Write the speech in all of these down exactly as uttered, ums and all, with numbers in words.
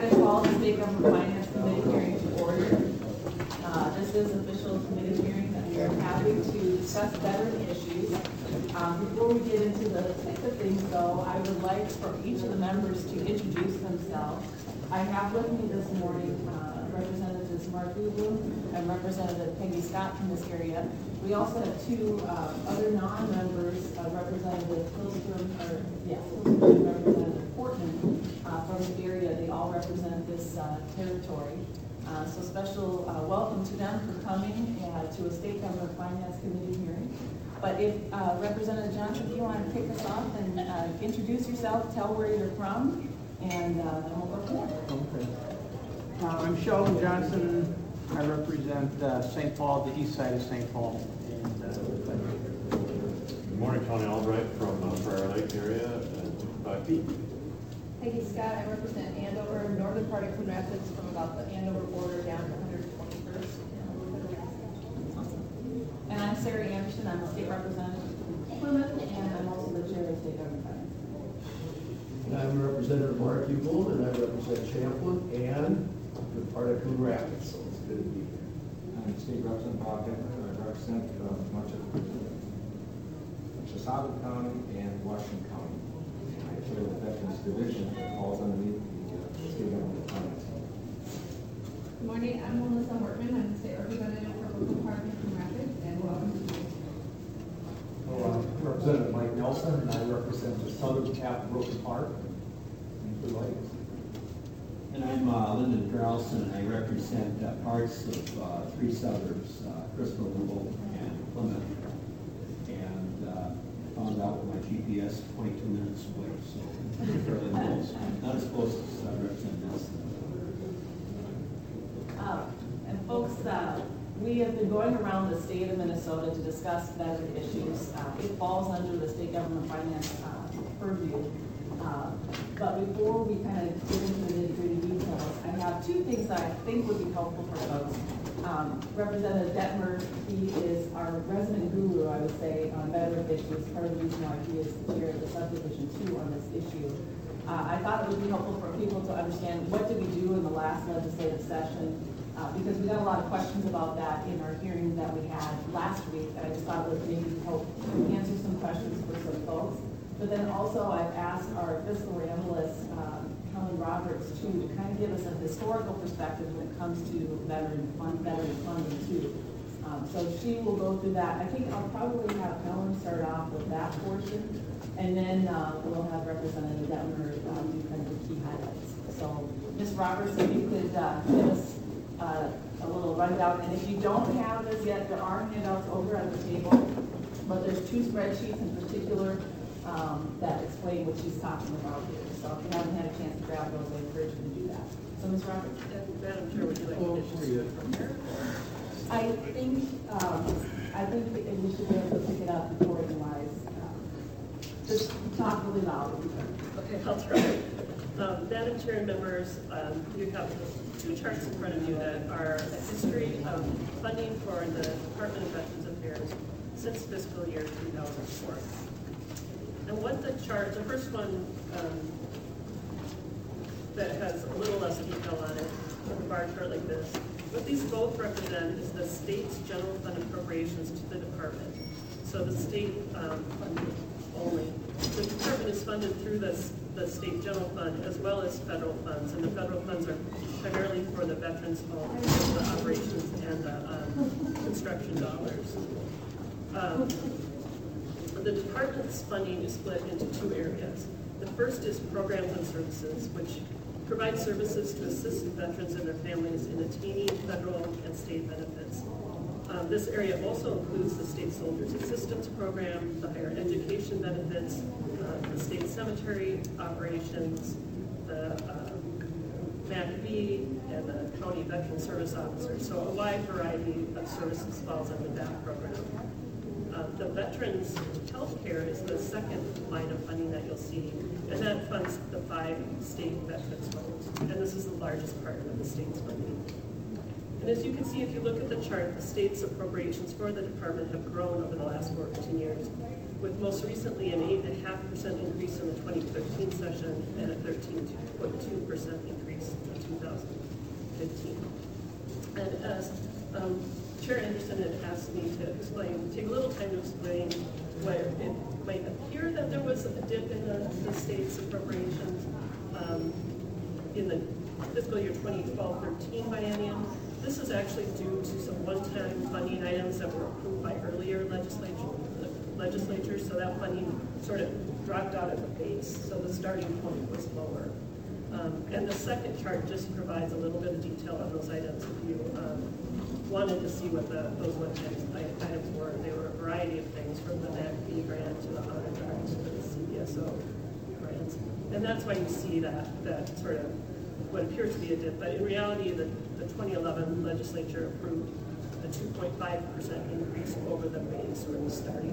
going to call the State Government Finance Committee hearing to order. Uh, this is an official committee hearing that we are having to discuss veteran issues. Um, before we get into the thick of things, though, I would like for each of the members to introduce themselves. I have with me this morning uh, Representatives Mark Goodwin and Representative Peggy Scott from this area. We also have two uh, other non-members, uh, Representative Pilstrom, or yes, Pilstrom and Representative Portman uh, from the area. They all represent this uh, territory. Uh, so special uh, welcome to them for coming uh, to a State Government Finance Committee hearing. But if uh, Representative Johnson, if you want to kick us off and uh, introduce yourself, tell where you're from, and uh, then we'll go from there. Okay. Uh, I'm Sheldon Johnson. I represent uh, Saint Paul, the east side of Saint Paul. And, uh, Good morning, Tony Albright from uh, Prairie Lake area, and five feet. Peggy Scott, I represent Andover, northern part of Coon Rapids, from about the Andover border down to one hundred twenty-first. Awesome. And I'm Sarah Anderson. I'm a state representative from Plymouth, and I'm also the chair of State Government Finance. And I'm Representative Mark Hugel, and I represent Champlin and the part of Coon Rapids, so it's good to be here. I'm State Representative Bob Hickman. I represent uh, much of Chisago County and Washington County. I chair the Veterans Division that falls underneath the uh, State Government Finance. Good morning, I'm Melissa Wortman. I'm the state representative for Brooklyn Park and Coon Rapids, and welcome to you. Hello, I'm Representative Mike Nelson, and I represent the southern half of Brooklyn Park and Blue Lakes. And I'm uh, Lyndon Drowson, and I represent uh, parts of uh, three suburbs, uh, Crystal, Louisville, and Plymouth. And uh, I found out with my G P S twenty-two minutes away, so fairly close. Not as close as I represent this. Uh, and folks, uh, we have been going around the state of Minnesota to discuss veteran issues. Uh, it falls under the State Government Finance uh, purview. Uh, but before we kind of get into the nitty-gritty details, I have two things that I think would be helpful for folks. Um, Representative Detmer, he is our resident guru, I would say, on veteran issues. Part of the reason why he is the chair of the subdivision two on this issue. Uh, I thought it would be helpful for people to understand what did we do in the last legislative session, uh, because we got a lot of questions about that in our hearing that we had last week, and I just thought it would maybe help answer some questions for some folks. But then also I've asked our fiscal analyst, um, Helen Roberts, too, to kind of give us a historical perspective when it comes to veteran fund, veteran funding too. Um, so she will go through that. I think I'll probably have Helen start off with that portion, and then uh, we'll have Representative Detmer um, do kind of the key highlights. So Miz Roberts, if you could uh, give us uh, a little rundown. And if you don't have this yet, there are handouts over at the table, but there's two spreadsheets in particular Um, that explain what she's talking about here. So if you haven't had a chance to grab those, I encourage you to do that. So Miz Roberts. Madam Chair, would you like Oh, to just yeah. from here? I think, um, I think we we should be able to pick it up recording-wise. Um, just talk really loud. Okay, I'll try. Um, Madam Chair and members, um, you have two charts in front of you that are a history of funding for the Department of Veterans Affairs since fiscal year two thousand four. And what the chart, the first one um, that has a little less detail on it, with a bar chart like this, what these both represent is the state's general fund appropriations to the department. So the state um, funding only. The department is funded through this, the state general fund as well as federal funds, and the federal funds are primarily for the veterans home, the operations and the um, construction dollars. Um, The department's funding is split into two areas. The first is programs and services, which provide services to assist veterans and their families in attaining federal and state benefits. Um, this area also includes the State Soldiers Assistance Program, the higher education benefits, uh, the state cemetery operations, the uh, M A C V, and the County Veteran Service Officers. So a wide variety of services falls under that program. Uh, the veterans health care is the second line of funding that you'll see, and that funds the five state veterans homes. And this is the largest part of the state's funding. And as you can see, if you look at the chart, the state's appropriations for the department have grown over the last fourteen years, with most recently an eight point five percent increase in the twenty thirteen session and a thirteen point two percent increase in the And as um, Chair Anderson had asked me to explain, take a little time to explain where it might appear that there was a dip in the, the state's appropriations um, in the fiscal year twenty twelve thirteen biennium. This is actually due to some one-time funding items that were approved by earlier legislature, legislatures, so that funding sort of dropped out at the base, so the starting point was lower. Um, and the second chart just provides a little bit of detail on those items if you um, wanted to see what the, those one-time items were. They were a variety of things, from the M A C B grant to the honor grant to the C B S O grants. And that's why you see that, that sort of what appears to be a dip, but in reality, the, the twenty eleven legislature approved a two point five percent increase over the base or the starting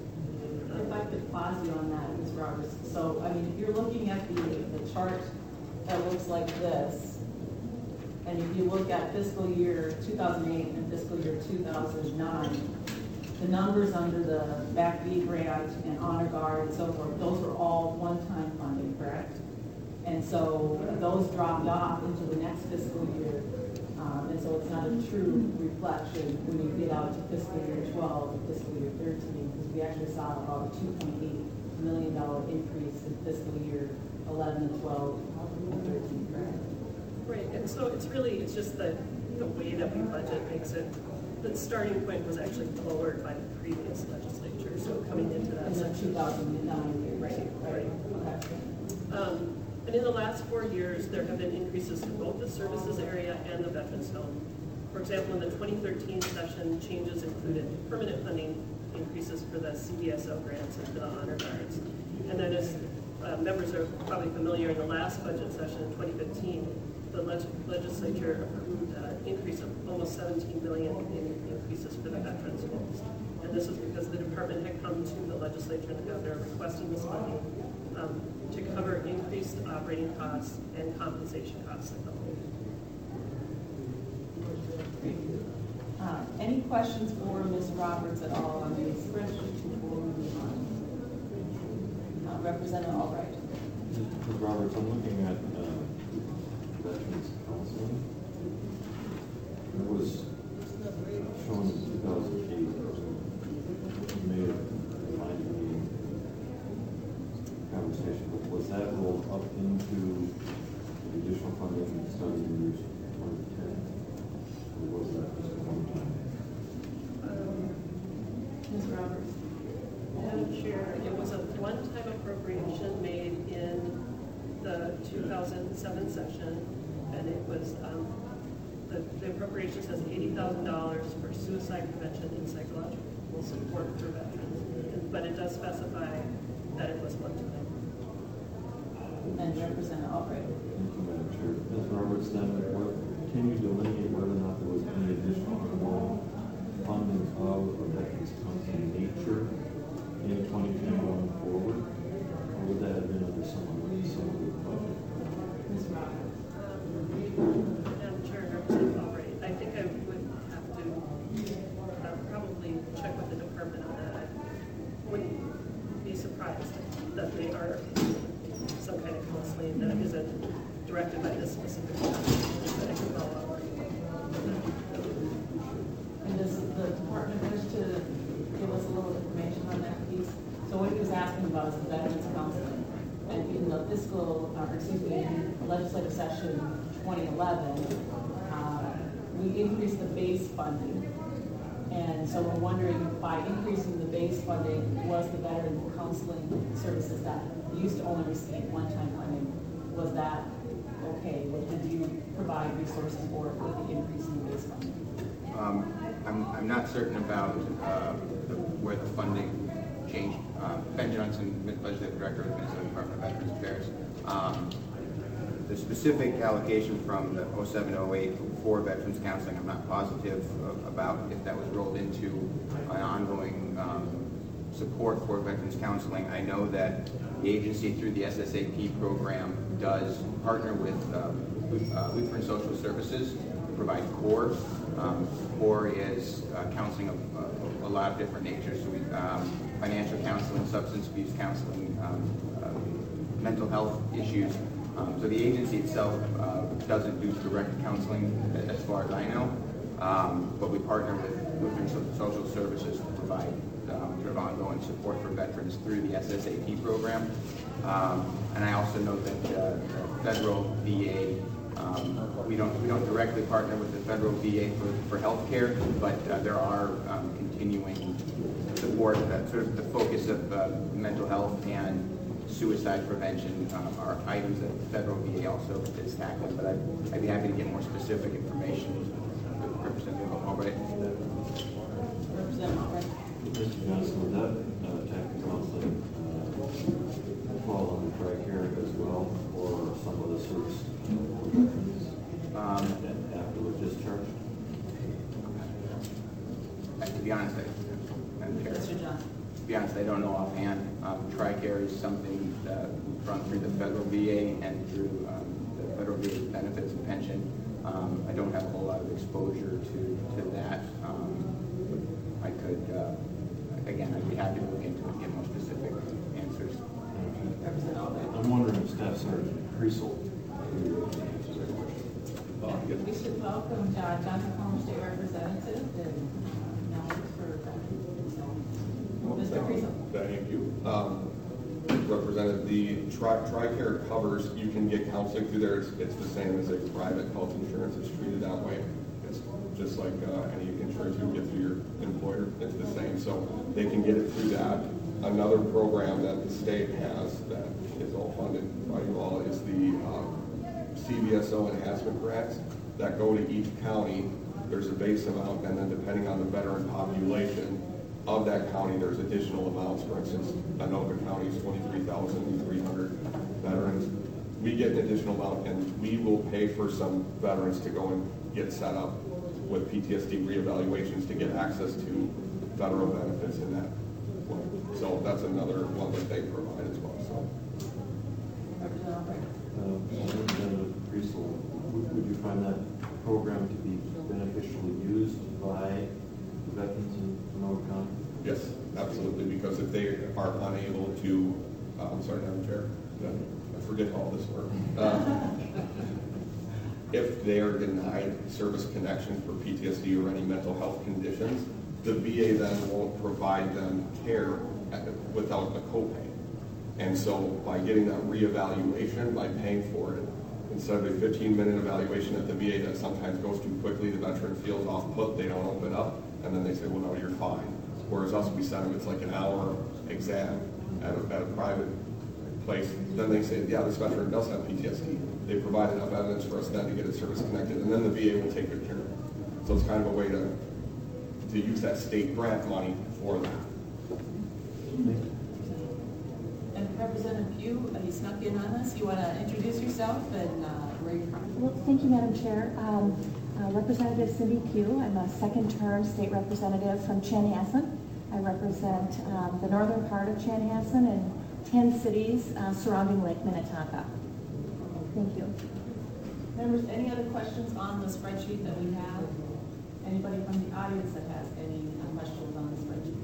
point. If I could pause you on that, Miz Roberts. So, I mean, if you're looking at the, the chart that looks like this, and if you look at fiscal year two thousand eight and fiscal year two thousand nine, the numbers under the M A C B grant and honor guard and so forth, those were all one-time funding, correct? And so those dropped off into the next fiscal year. Um, and so it's not a true reflection when you get out to fiscal year twelve and fiscal year thirteen, because we actually saw about a two point eight million dollars increase in fiscal year eleven and twelve and thirteen, correct? Right, and so it's really, it's just the, the way that we budget makes it, the starting point was actually lowered by the previous legislature, so coming into that In the section. two thousand nine year. Right, right. Okay. Um, and in the last four years, there have been increases to both the services area and the Veterans Home. For example, in the twenty thirteen session, changes included permanent funding increases for the C B S O grants and for the honor guards. And then as uh, members are probably familiar, in the last budget session in twenty fifteen, the leg legislature approved an increase of almost seventeen million dollars in increases for the Veterans Homes. And this was because the department had come to the legislature and the governor requesting this money um, to cover increased operating costs and compensation costs at the home. Uh, any questions for Miz Roberts at all on these spreadsheets before we move on? Uh, Representative Albright. Miz Roberts, I'm looking at uh, Veterans Counseling. It was shown in two thousand eight. You may have reminded me conversation, but was that rolled up into the additional funding starting in years twenty ten? Or was that just a one time? Um, Miz Roberts. Madam Chair, it was a one-time appropriation made in the two thousand seven session, and it was, um, the, the appropriation says eighty thousand dollars for suicide prevention and psychological support for veterans, but it does specify that it was one time. And Representative Albright. Thank you, Madam Chair. Miz Roberts, then, what, can you delineate whether or not there was any additional funding of a Veterans Counseling nature in twenty ten going forward? Or would that have been under someone, some of the budget? Miz Roberts. Madam Chair, Representative Albright, I think I would have to uh, probably check with the department on that. I wouldn't be surprised that they are some kind of counseling that isn't directed by this specific statute, but I can follow up. And does the department wish to give us a little information on that piece? So what he was asking about is the Veterans Counseling. And in the fiscal, or excuse me, legislative session twenty eleven, uh, we increased the base funding. And so we're wondering, by increasing the base funding, was the veteran counseling services that used to only receive one-time funding, was that okay? Did you provide resources for it with the increase in the base funding? Um, I'm, I'm not certain about uh, the, where the funding changed. Uh, Ben Johnson, Legislative Director of the Minnesota Department of Veterans Affairs. Um, the specific allocation from the oh seven oh eight for Veterans Counseling, I'm not positive of, about if that was rolled into an ongoing um, support for Veterans Counseling. I know that the agency, through the S S A P program, does partner with um, uh, Lutheran Social Services to provide CORE. Um, CORE is uh, counseling of uh, a lot of different natures. So we, um, financial counseling, substance abuse counseling, um, uh, mental health issues. Um, so the agency itself uh, doesn't do direct counseling as far as I know, um, but we partner with Lutheran Social Services to provide um, sort of ongoing support for veterans through the S S A P program. Um, and I also know that uh, the federal V A, um, we don't we don't directly partner with the federal V A for, for health care, but uh, there are um, continuing support. That sort of the focus of uh, mental health and suicide prevention um, are items that the federal V A also is tackling. But I'd, I'd be happy to get more specific information with Representative Albright. Representative Albright. Mister Johnson, would that uh, type of counseling uh, fall under TRICARE as well, or some of the service for veterans Um, after they're discharged? To be honest, I, I'm Mister Johnson. To be honest, I don't know offhand. Um, TRICARE is something that we run through the federal V A and through um, the federal V A benefits and pension. Um, I don't have a whole lot of exposure to, to that. Um, I could, uh, again, I'd be happy to look into it and get more specific answers. Representative Albright. I'm wondering if Staff Sergeant Creasel could answer that question. We should welcome uh, Johnson County State Representative and uh, now for veterans. So, Mister Creasel. Thank you. Um, Representative, the Tri- TRICARE covers, you can get counseling through there. It's, it's the same as a private health insurance. It's treated that way. It's just like uh, any insurance you get through your employer. It's the same. So they can get it through that. Another program that the state has that is all funded by you all is the uh, C V S O enhancement grants that go to each county. There's a base amount, and then depending on the veteran population of that county, there's additional amounts. For instance, Anoka County is twenty-three thousand three hundred veterans. We get an additional amount, and we will pay for some veterans to go and get set up with P T S D reevaluations to get access to federal benefits in that way. So that's another one that they provide as well. So. Representative Albright. Uh, Representative Creasel, would, would you find that program to be beneficially used by the veterans in Sonoma County? Yes, absolutely, because if they are unable to, uh, I'm sorry, Madam Chair, I forget all this work. Uh, if they are denied service connection for P T S D or any mental health conditions, the V A then won't provide them care at, without a copay. And so by getting that reevaluation, by paying for it, instead of a fifteen minute evaluation at the V A that sometimes goes too quickly, the veteran feels off put, they don't open up, and then they say, well, no, you're fine. Whereas us, we send them, it's like an hour exam at a, at a private place. Then they say, yeah, this veteran does have P T S D. They provide enough evidence for us then to get it service connected, and then the V A will take good care of it. So it's kind of a way to, to use that state grant money for that. And Representative Pugh, uh, you snuck in on us. You want to introduce yourself and uh, where you're from? Well, thank you, Madam Chair. Um, uh, Representative Cindy Pugh. I'm a second-term state representative from Chanhassen. I represent um, the northern part of Chanhassen and ten cities uh, surrounding Lake Minnetonka. Thank you. Members, any other questions on the spreadsheet that we have? Anybody from the audience that has any uh, questions on the spreadsheet?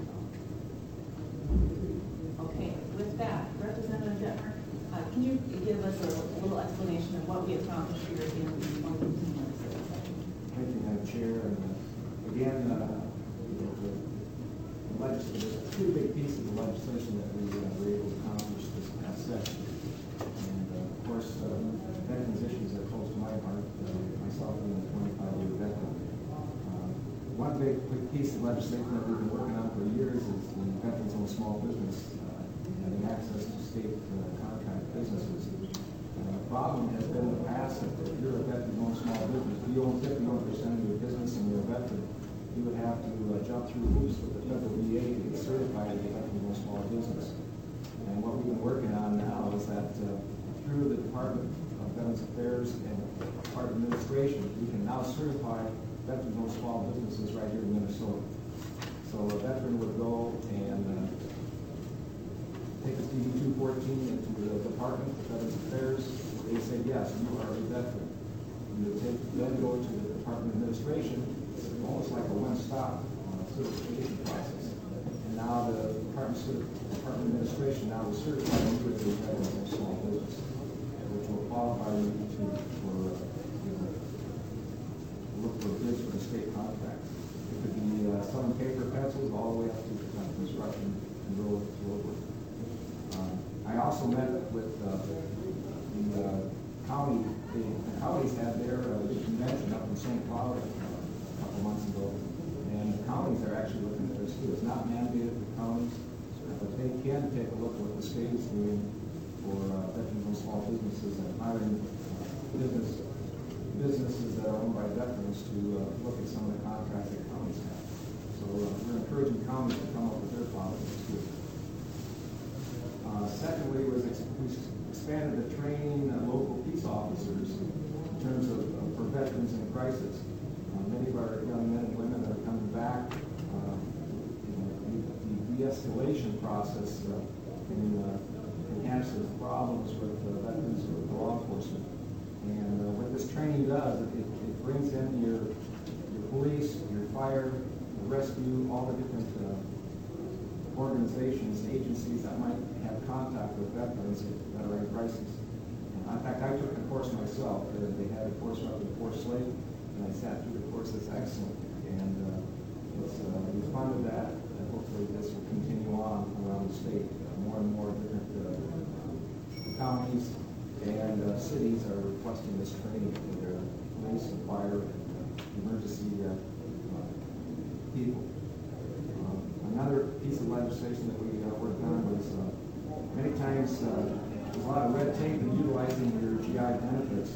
Okay, with that, Representative Detmer, uh, can you give us a little explanation of what we accomplished here in the one fifteen minutes? Thank you, Madam Chair. And uh, again, uh, the, the legislation, there's two big pieces of legislation that we uh, were able to accomplish this past session. And uh, of course, uh, veterans issues are close to my heart. Uh, myself and a twenty-five year veteran. Uh, one big, big piece of legislation that we've been working on for years is the veterans owned small business uh, having access to state uh, contract businesses. Uh, the problem has been in the past that if you're a veteran owned small business, if you own fifty-one percent of your business and you're a veteran, you would have to uh, jump through hoops with the federal V A to get certified as a veteran owned small business. And what we've been working on now is that uh, through the Department of Veterans Affairs and Department of Administration, we can now certify veterans owned small businesses right here in Minnesota. So a veteran would go and uh, take a D D two fourteen into the Department of Veterans Affairs. They say, yes, you are a veteran. You would take, then go to the Department of Administration. It's almost like a one-stop uh, certification process. And now the Department of, Department of Administration now will certify you as a veteran of small business. With will qualify you to, for, uh, you know, look for bids for the state contracts. It could be uh, selling paper pencils all the way up to uh, construction and road, road work. Um, I also met with uh, the uh, county, the the counties had their uh, big convention up in Saint Cloud uh, a couple months ago, and the counties are actually looking at this too. It's not mandated for counties, but they can take a look at what the state is doing for uh, veterans and small businesses and hiring uh, business businesses that are owned by veterans to uh, look at some of the contracts that counties have. So uh, we're encouraging counties to come up with their policies too. Uh, secondly, was ex we expanded the training of local peace officers in terms of uh, for veterans in crisis. Uh, many of our young men and women that are coming back, uh, you know, the, the de-escalation process uh, can uh, enhance the problems with uh, veterans with law enforcement. And uh, what this training does, it, it brings in your, your police, your fire, your rescue, all the different uh, organizations, agencies that might have contact with veterans that are in crisis. And in fact, I took the course myself. Uh, they had a course up in Fort Slate, and I sat through the course. It's excellent. And uh, it's, uh, we funded that, and hopefully this will continue on around the state. Uh, more and more different uh, counties and uh, cities are requesting this training for their police and fire and uh, emergency uh, uh, people. Um, another piece of legislation that we uh, worked on was uh, many times uh, there's a lot of red tape in utilizing your G I benefits.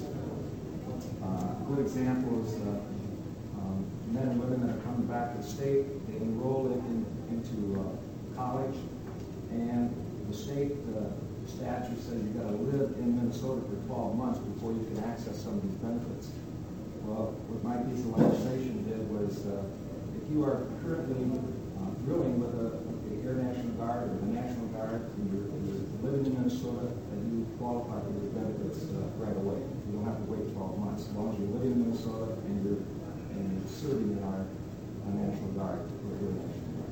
Uh, a good example is uh, um, men and women that are coming back to the state, they enroll in, in, into uh, college, and the state uh, statute says you've got to live in Minnesota for twelve months before you can access some of these benefits. Well, what my piece of legislation did was, uh, if you are currently uh, drilling with, a, with the Air National Guard or the National Guard, and you're, you're living in Minnesota, then you qualify for your benefits uh, right away. You don't have to wait twelve months. As long as you're living in Minnesota and you're, and you're serving in our, our National Guard or Air National Guard.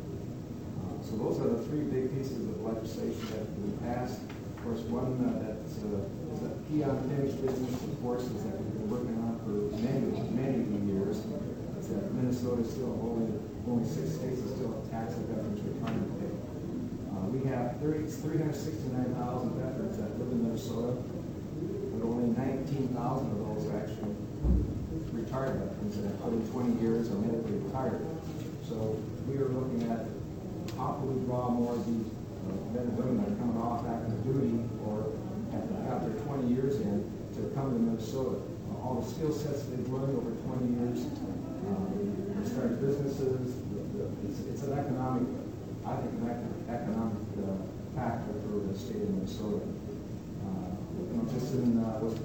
Uh, so those are the three big pieces of legislation that we passed. Of course, one uh, that's uh, is a key unfinished business, of course, is that we've been working on for many, many years. Is that Minnesota is still only only six states that still have tax and veterans retirement pay. Uh, we have three hundred sixty-nine thousand veterans that live in Minnesota, but only nineteen thousand of those are actually retired veterans that have put in twenty years or medically retired. So we are looking at how can we draw more of these uh, men and women that are coming off active duty or have got their twenty years in to come to Minnesota. Uh, all the skill sets they've learned over twenty years, um, they start businesses. The, the, it's, it's an economic, I think, an economic uh, factor for the state of Minnesota. Uh, you know, just in uh, what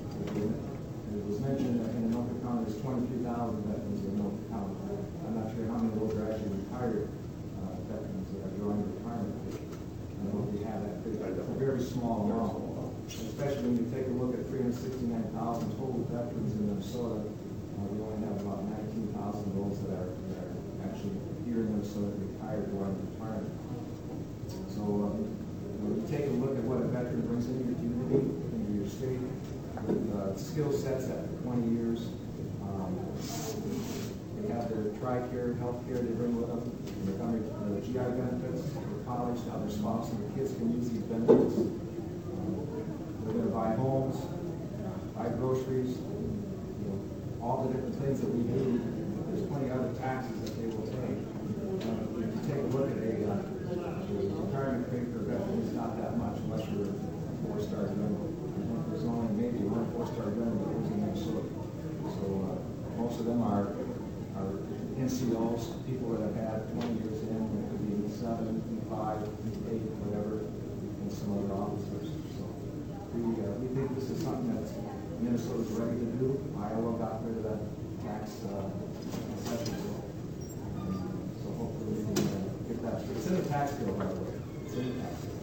it was mentioned in Anoka County, there's twenty-three thousand veterans in Anoka County. I'm not sure how many of those are actually retired uh, veterans that are drawing retirement. I don't know if we have that figure. It's a very small amount, especially when you take a look at three hundred sixty-nine thousand total veterans in Minnesota. Uh, we only have about nineteen thousand of those that are, that are actually here in Minnesota retired drawing retirement. So uh, when you take a look at what a veteran brings into your community, into your state, with uh, skill sets after twenty years, um, they have their TRICARE health care they bring with them, they're coming the G I benefits for college, now their spouse and their kids can use these benefits. Um, they're going to buy homes, buy groceries, you know, all the different things that we do. There's plenty of other taxes that they will pay. Uh, if you take a look at a uh, retirement pay for a veteran, it's not that much unless you're a four-star general. There's only maybe one four-star general that lives in Minnesota. So uh, most of them are, are N C Os, people that have had twenty years in, it could be seven, five, eight, whatever, and some other officers. So we, uh, we think this is something that Minnesota's ready to do. Iowa got rid of that tax uh, concession bill. So hopefully we can uh, get that. It's in the tax bill, by the way. It's in the tax bill.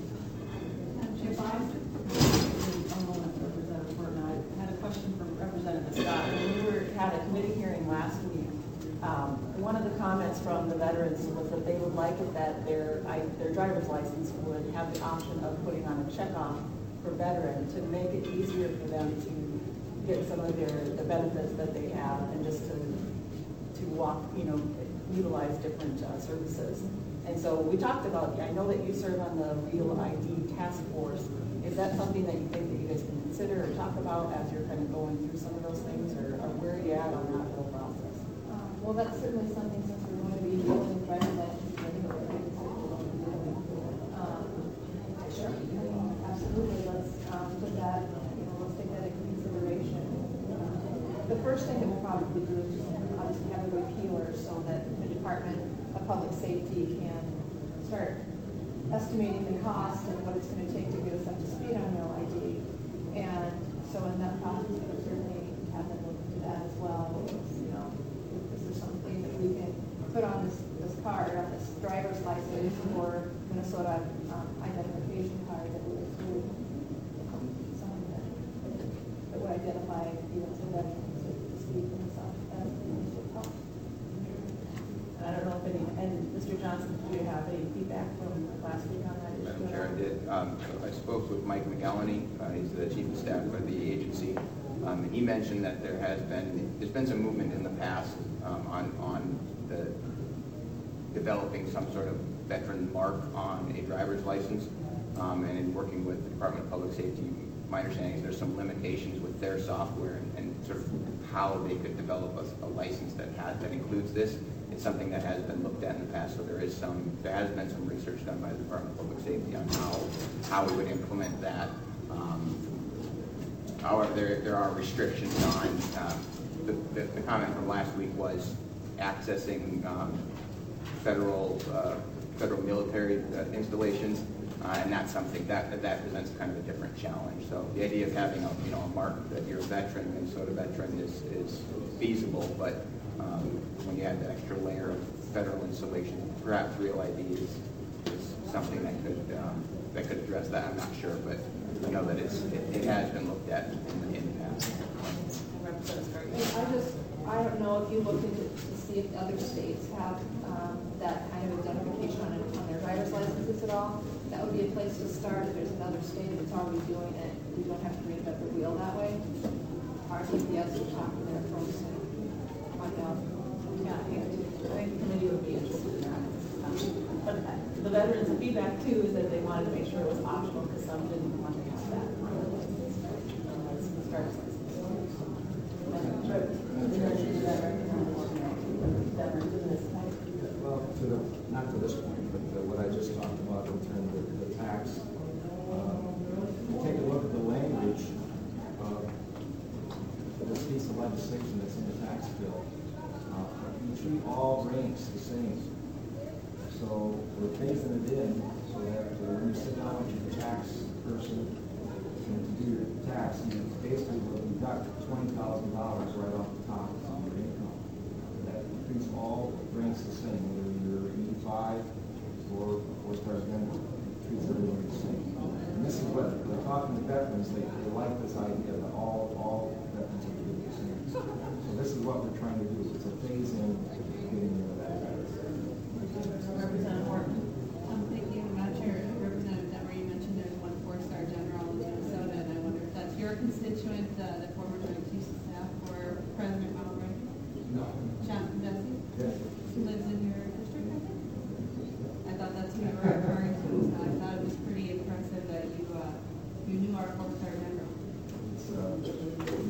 If I, Representative Burton, I had a question for Representative Scott. When we were, had a committee hearing last week, um, one of the comments from the veterans was that they would like it that their I, their driver's license would have the option of putting on a checkoff for for veterans to make it easier for them to get some of their, the benefits that they have and just to, to walk, you know, utilize different uh, services. And so we talked about, I know that you serve on the Real I D Task Force. Is that something that you think that you guys can consider or talk about as you're kind of going through some of those things, or, or where are you at on that whole process? Um, Well, that's certainly something, since we're going to be building driver's license, I think we're going to um, Sure. I mean, absolutely, let's um, put that, you know, let's take that into consideration. The first thing that we'll probably do is just obviously have a repealer so that the Department of Public Safety can start estimating the cost and what it's going to take to get us up to speed on Real I D. And so in that process, we'll certainly have them look into that as well. You know, is there something that we can put on this, this card, on this driver's license or Minnesota um, identification card that would include um, something that, that would identify, you know, so that to speak for himself as the help. And I don't know if any, and Mister Johnson, do you have any feedback from last week on that issue? Madam Chair, I did. Um, so I spoke with Mike McElhenney. Uh, he's the chief of staff for the agency. Um, and he mentioned that there has been, there's been some movement in the past um, on, on the developing some sort of veteran mark on a driver's license. Um, and in working with the Department of Public Safety, my understanding is there's some limitations with their software and, and sort of how they could develop a, a license that has, that includes this. It's something that has been looked at in the past, so there is some, there has been some research done by the Department of Public Safety on how, how we would implement that. Um, however, there, there are restrictions on, um, the, the, the comment from last week was accessing um, federal, uh, federal military uh, installations, uh, and that's something that, that presents kind of a different challenge. So the idea of having a, you know, a mark that you're a veteran, Minnesota veteran, is, is feasible, but Um, when you add the extra layer of federal installation, perhaps Real I D is, is something that could um, that could address that. I'm not sure, but I know that it's it, it has been looked at in, in the past. I just, I don't know if you looked into to see if other states have um, that kind of identification on, it, on their driver's licenses at all. That would be a place to start. If there's another state that's already doing it, we don't have to reinvent the wheel that way. Our T P S would talk to their folks. Yeah, I think the committee would be interested in that. Um, But the veterans' feedback too is that they wanted to make sure it was optional because some didn't want to have that. Well, to the, not to this point, but uh, what I just talked about in terms of the tax, uh, take a look at the language of this piece of legislation that's in the tax bill. Uh, you treat all ranks the same. So we're phasing it in so that uh, when you sit down with your tax person and to do your tax, you basically will deduct twenty thousand dollars right off the top of your income. That treats all ranks the same, whether you're eighty-five or four-star general, treats everyone the same. And this is what they're talking to veterans, they, they like this idea that all, all veterans are treated the same. So this is what we're trying to do, it's a phase in getting rid of that. Representative Horton. Um, thank you, Madam Chair. Representative Demery, you mentioned there's one four-star general in Minnesota, and I wonder if that's your constituent, uh, the former Joint Chiefs of Staff for President Ronald Reagan? No. Jonathan Dempsey? Yes. Who lives in your district, I think? I thought that's who you were referring to, so I thought it was pretty impressive that you, uh, you knew our four-star general. It's, uh, Pretty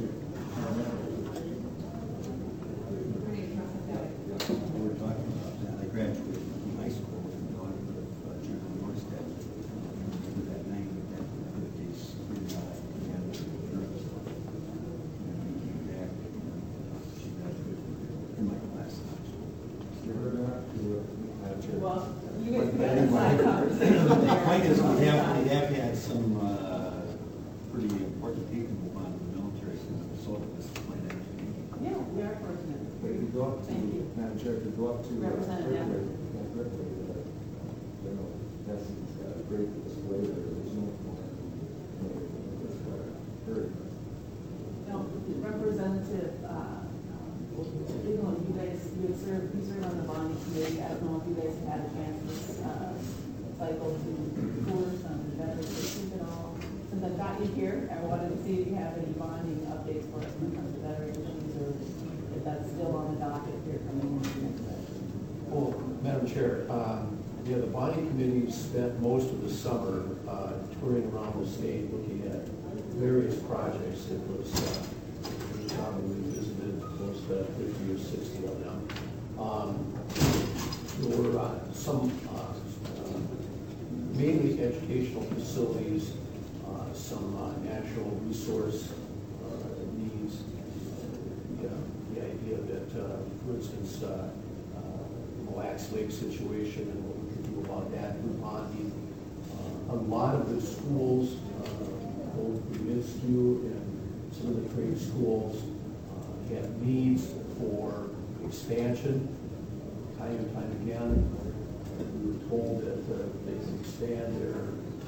impressive guy. We were talking about that. I graduated from high school and gone to uh, General Norstead. Remember that name, that good case, pretty well. We had a nurse. And we came back, and she graduated in my class. You heard that? You, Madam Chair. Well, you guys But can have anyway, a conversation the there. point is, we have, we have had some uh, pretty important people move on to the military since Minnesota was quite actually. Yeah, we are fortunate. But if you go up to, Thank you. Madam Chair, if you go up to. uh, Representative Berkeley, uh, Berkeley, uh, General Dessie's got a great display there of his uniform. It's uh, very nice. No, Representative, uh, you know, you guys, you had served, you served on the bonding committee. I don't know if you guys had a chance this, uh, cycle to tour some veterans issues at all. since I've got you here, I wanted to see if you have any bonding updates for us when it comes to veteran issues, or if that's still on the docket here coming into the next session. Well, Madam Chair, um, yeah, the bonding committee spent most of the summer uh, touring around the state looking at various projects. It was, uh, we probably visited close to fifty or sixty of them. Um, there were uh, some uh, uh, mainly educational facilities, uh, some uh, natural resource uh, needs. The, uh, the idea that, uh, for instance, uh, uh, Mille Lacs Lake situation and what we could do about that through bonding. Uh, a lot of the schools, uh, both the Minskew and some of the trade schools, uh, have needs for expansion. Time and time again, we were told that uh, they can expand their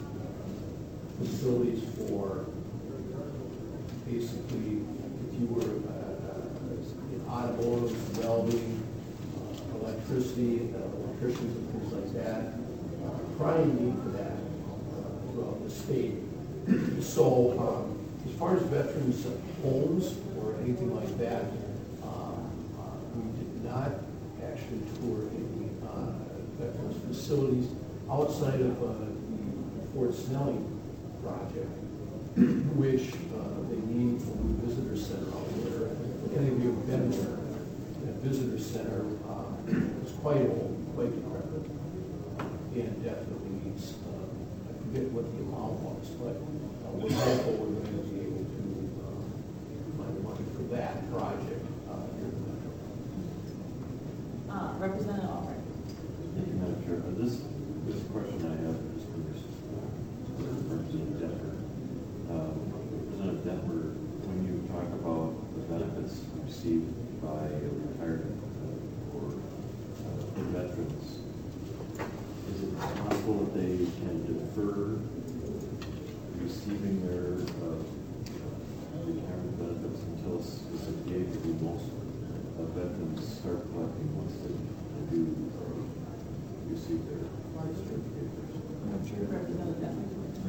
facilities for basically, if you were uh, in automotive, welding, uh, electricity, uh, electricians and things like that, uh, crying need for that uh, throughout the state. So um, as far as veterans' homes or anything like that, uh, uh, we did not actually tour any uh, veterans facilities outside of uh, the Fort Snelling project, which uh, they need a new visitor center out there. Any of you have been there? That visitor center uh, is quite old, quite decrepit, and definitely needs, uh, I forget what the amount was, but uh, we're hopeful we're going to be able to uh, find money for that project uh, here in the metro. Uh, Representative Albright. Thank you, Madam Chair. Uh, This, this question I have is for this, uh, for Representative Detmer. Um, Representative Detmer, when you talk about the benefits received by retirement uh, for, uh, for veterans, is it possible that they can defer receiving their uh, retirement benefits until a specific date? Because most uh, veterans start collecting once they do uh, receive their certificate. Madam Chair. Representative Detmer.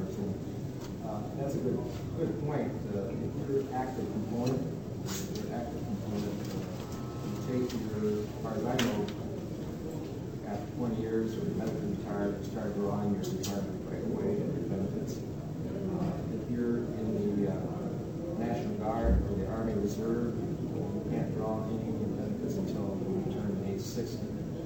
Uh, That's a good, good point. Uh, If you're active component, you're an active component, uh, you take your, as far as I know, after twenty years or medically retired, you start drawing your retirement right away and your benefits. Uh, If you're in the uh, National Guard or the Army Reserve, you can't draw any benefits until you turn age sixty.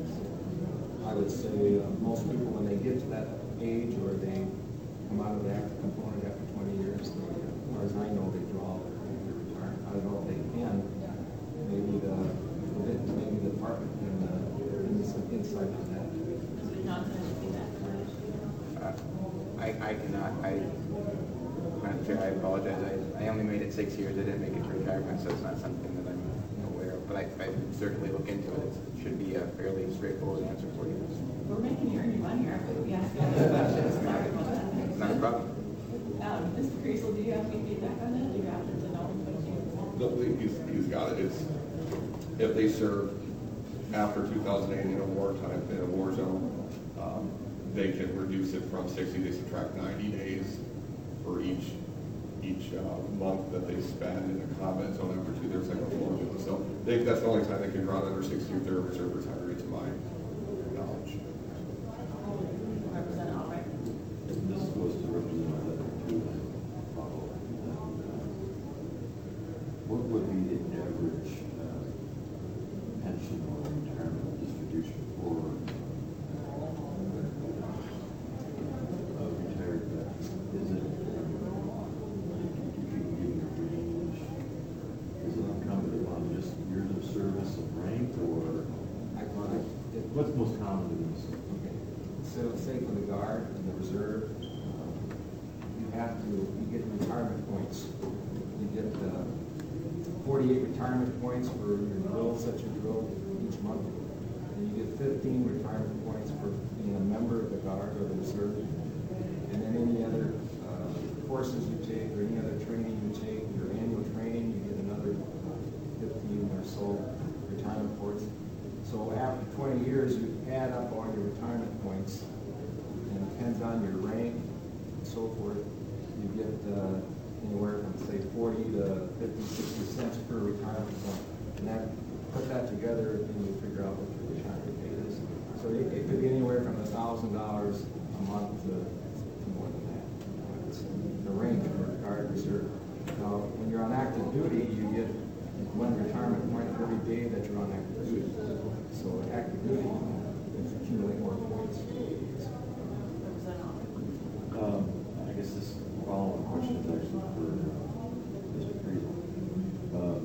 I would say uh, most people, when they get to that age or they come out of the active component after twenty years, they, as far as I know, they draw their retirement. I don't know if they can. Maybe the, maybe the department can uh, give me some insight on that. Mister Johnson, anything that Uh, I, I cannot, I, Madam Chair, I apologize. I, I only made it six years. I didn't make it to retirement, so it's not something that I'm aware of. But I, I certainly look into it. It should be a fairly straightforward answer for you. We're making you earn your money, aren't we? We ask you all these questions. Sorry about that. Not a problem. Um, Mister Creasel, do you have any feedback on that? Do you happen to know? No, he's, he's got it. It's, if they serve after two thousand eight in a wartime, in a war zone, um, they can reduce it from sixty, they subtract ninety days for each, each uh, month that they spend in a combat zone after two, there's like a formula. So they, that's the only time they can draw under sixty if they're a reserve retiree, to my knowledge. Representative Albright. This goes to Representative Detmer too, and follow. What would be the average uh, pension or retirement distribution for a retired veteran? Is it, if you can give me a range, is it incumbent upon just years of service and rank, or what's most common in this? Okay. So say for the Guard and the Reserve, um, you have to, you get retirement points. You get uh, forty-eight retirement points for your drills that you drill each month. And you get fifteen retirement points for being a member of the Guard or the Reserve. And then any other uh, courses you take or any other training you take, your annual training, you get another fifteen or so retirement points. So after twenty years, you add up all your retirement points, and it depends on your rank and so forth. You you get uh, anywhere from, say, forty to fifty, sixty cents per retirement fund. And that, put that together, and you figure out what your retirement pay is. So it, it could be anywhere from a thousand dollars a month to, to more than that. It's the range for guard reserve. Now, when you're on active duty, you get one retirement point every day that you're on active duty. So active duty, you accumulate more points. Um, I guess this follow-up question is actually for Mister Friedel. Um,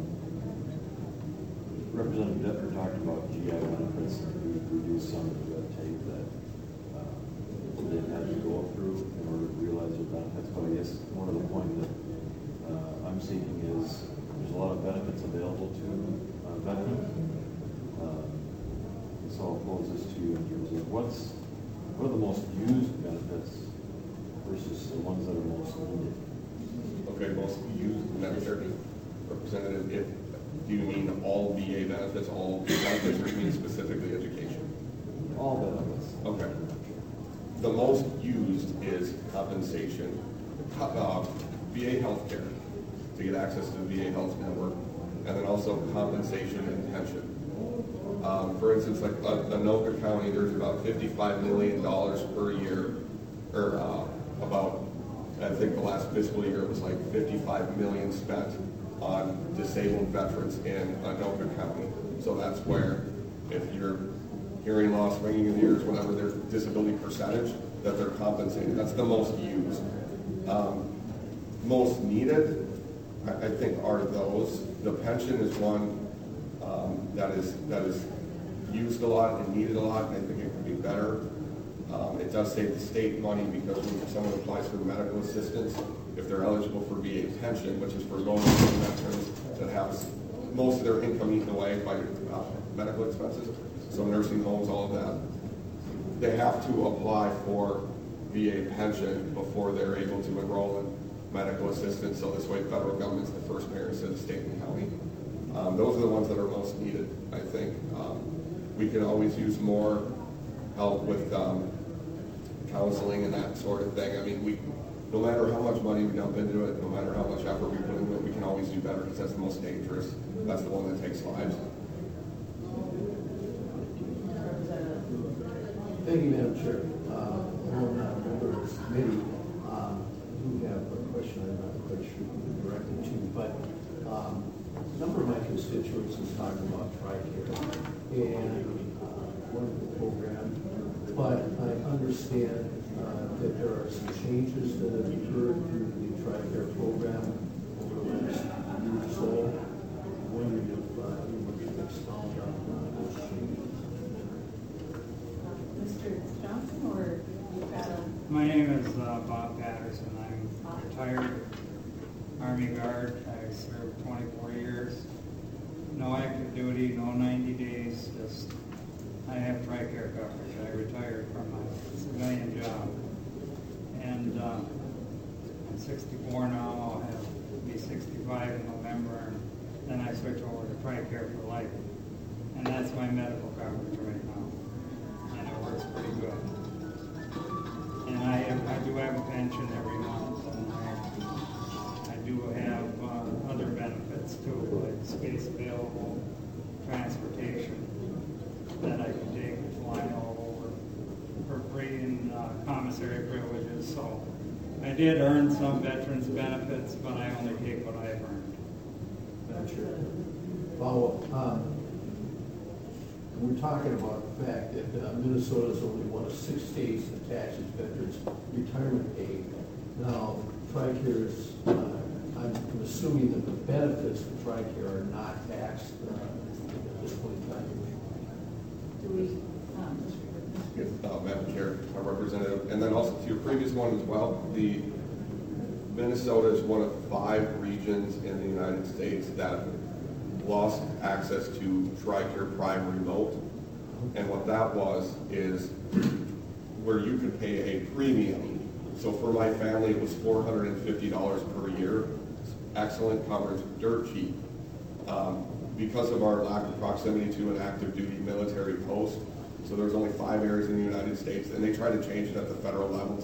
Representative Deppner talked about G I benefits and we've reduced some of the red tape that uh, they've had to go through in order to realize their benefits. But I guess one of the points that uh, I'm seeking is there's a lot of benefits available to uh, veterans. Uh, so I'll pose this to you in terms of what's what are the most used benefits versus the ones that are most needed? Okay, most used Medicare representative, if, do you mean all V A benefits, all benefits, or do you mean specifically education? All benefits. Okay. The most used is compensation, uh, V A healthcare, to get access to the V A health network, and then also compensation and pension. Um, for instance, like uh, Anoka County, there's about fifty-five million dollars per year, or uh, about, I think the last fiscal year it was like fifty-five million dollars spent on disabled veterans in Anoka County. So that's where, if you're hearing loss, ringing in the ears, whatever their disability percentage, that they're compensated. That's the most used. Um, most needed, I, I think, are those. The pension is one um, that is that is used a lot and needed a lot, and I think it could be better. Um, it does save the state money because when someone applies for medical assistance, if they're eligible for V A pension, which is for low-income veterans that have most of their income eaten away by uh, medical expenses, so nursing homes, all of that, they have to apply for V A pension before they're able to enroll in medical assistance. So this way, federal government's the first payer instead of state and county. Um, those are the ones that are most needed, I think. Um, we can always use more help with um, counseling and that sort of thing. I mean, we, no matter how much money we dump into it, no matter how much effort we put into it, we can always do better because that's the most dangerous. That's the one that takes lives. Thank you, Madam Chair. Uh, I'm not a member of this committee. Um, I do have a question I'm not quite sure who to direct it to, but um, a number of my constituents is talking about TRICARE and uh, wonderful program, but I understand uh, that there are some changes that have occurred through the TRICARE program over the last year or so. I'm wondering if uh, anyone could expound on uh, those changes. Mister Johnson, or you've got a... My name is uh, Bob Patterson. I'm retired Army Guard. I served twenty-four years. No active duty, no ninety days, just I have TRICARE coverage. I retired from my civilian job. And uh, I'm sixty-four now. I'll have be sixty-five in November. And then I switch over to TRICARE for life. And that's my medical coverage right now. And it works pretty good. And I have, I do have a pension every month, and I, I do have uh, other benefits too, like space available, transportation that I can take and fly all over for free, and uh, commissary privileges. So I did earn some veterans benefits, but I only take what I've earned. That's sure. Follow up. Um, We're talking about the fact that uh, Minnesota is only one of six states that attaches veterans retirement aid. Now, TRICARE is, uh, I'm assuming that the benefits of TRICARE are not taxed uh, at this point in time. Do we, um, Yes, uh, Madam Chair, our representative, and then also to your previous one as well, the Minnesota is one of five regions in the United States that lost access to TRICARE Prime Remote. And what that was is where you could pay a premium. So for my family, it was four hundred fifty dollars per year. Excellent coverage, dirt cheap. Um, because of our lack of proximity to an active duty military post, so there's only five areas in the United States, and they try to change it at the federal level to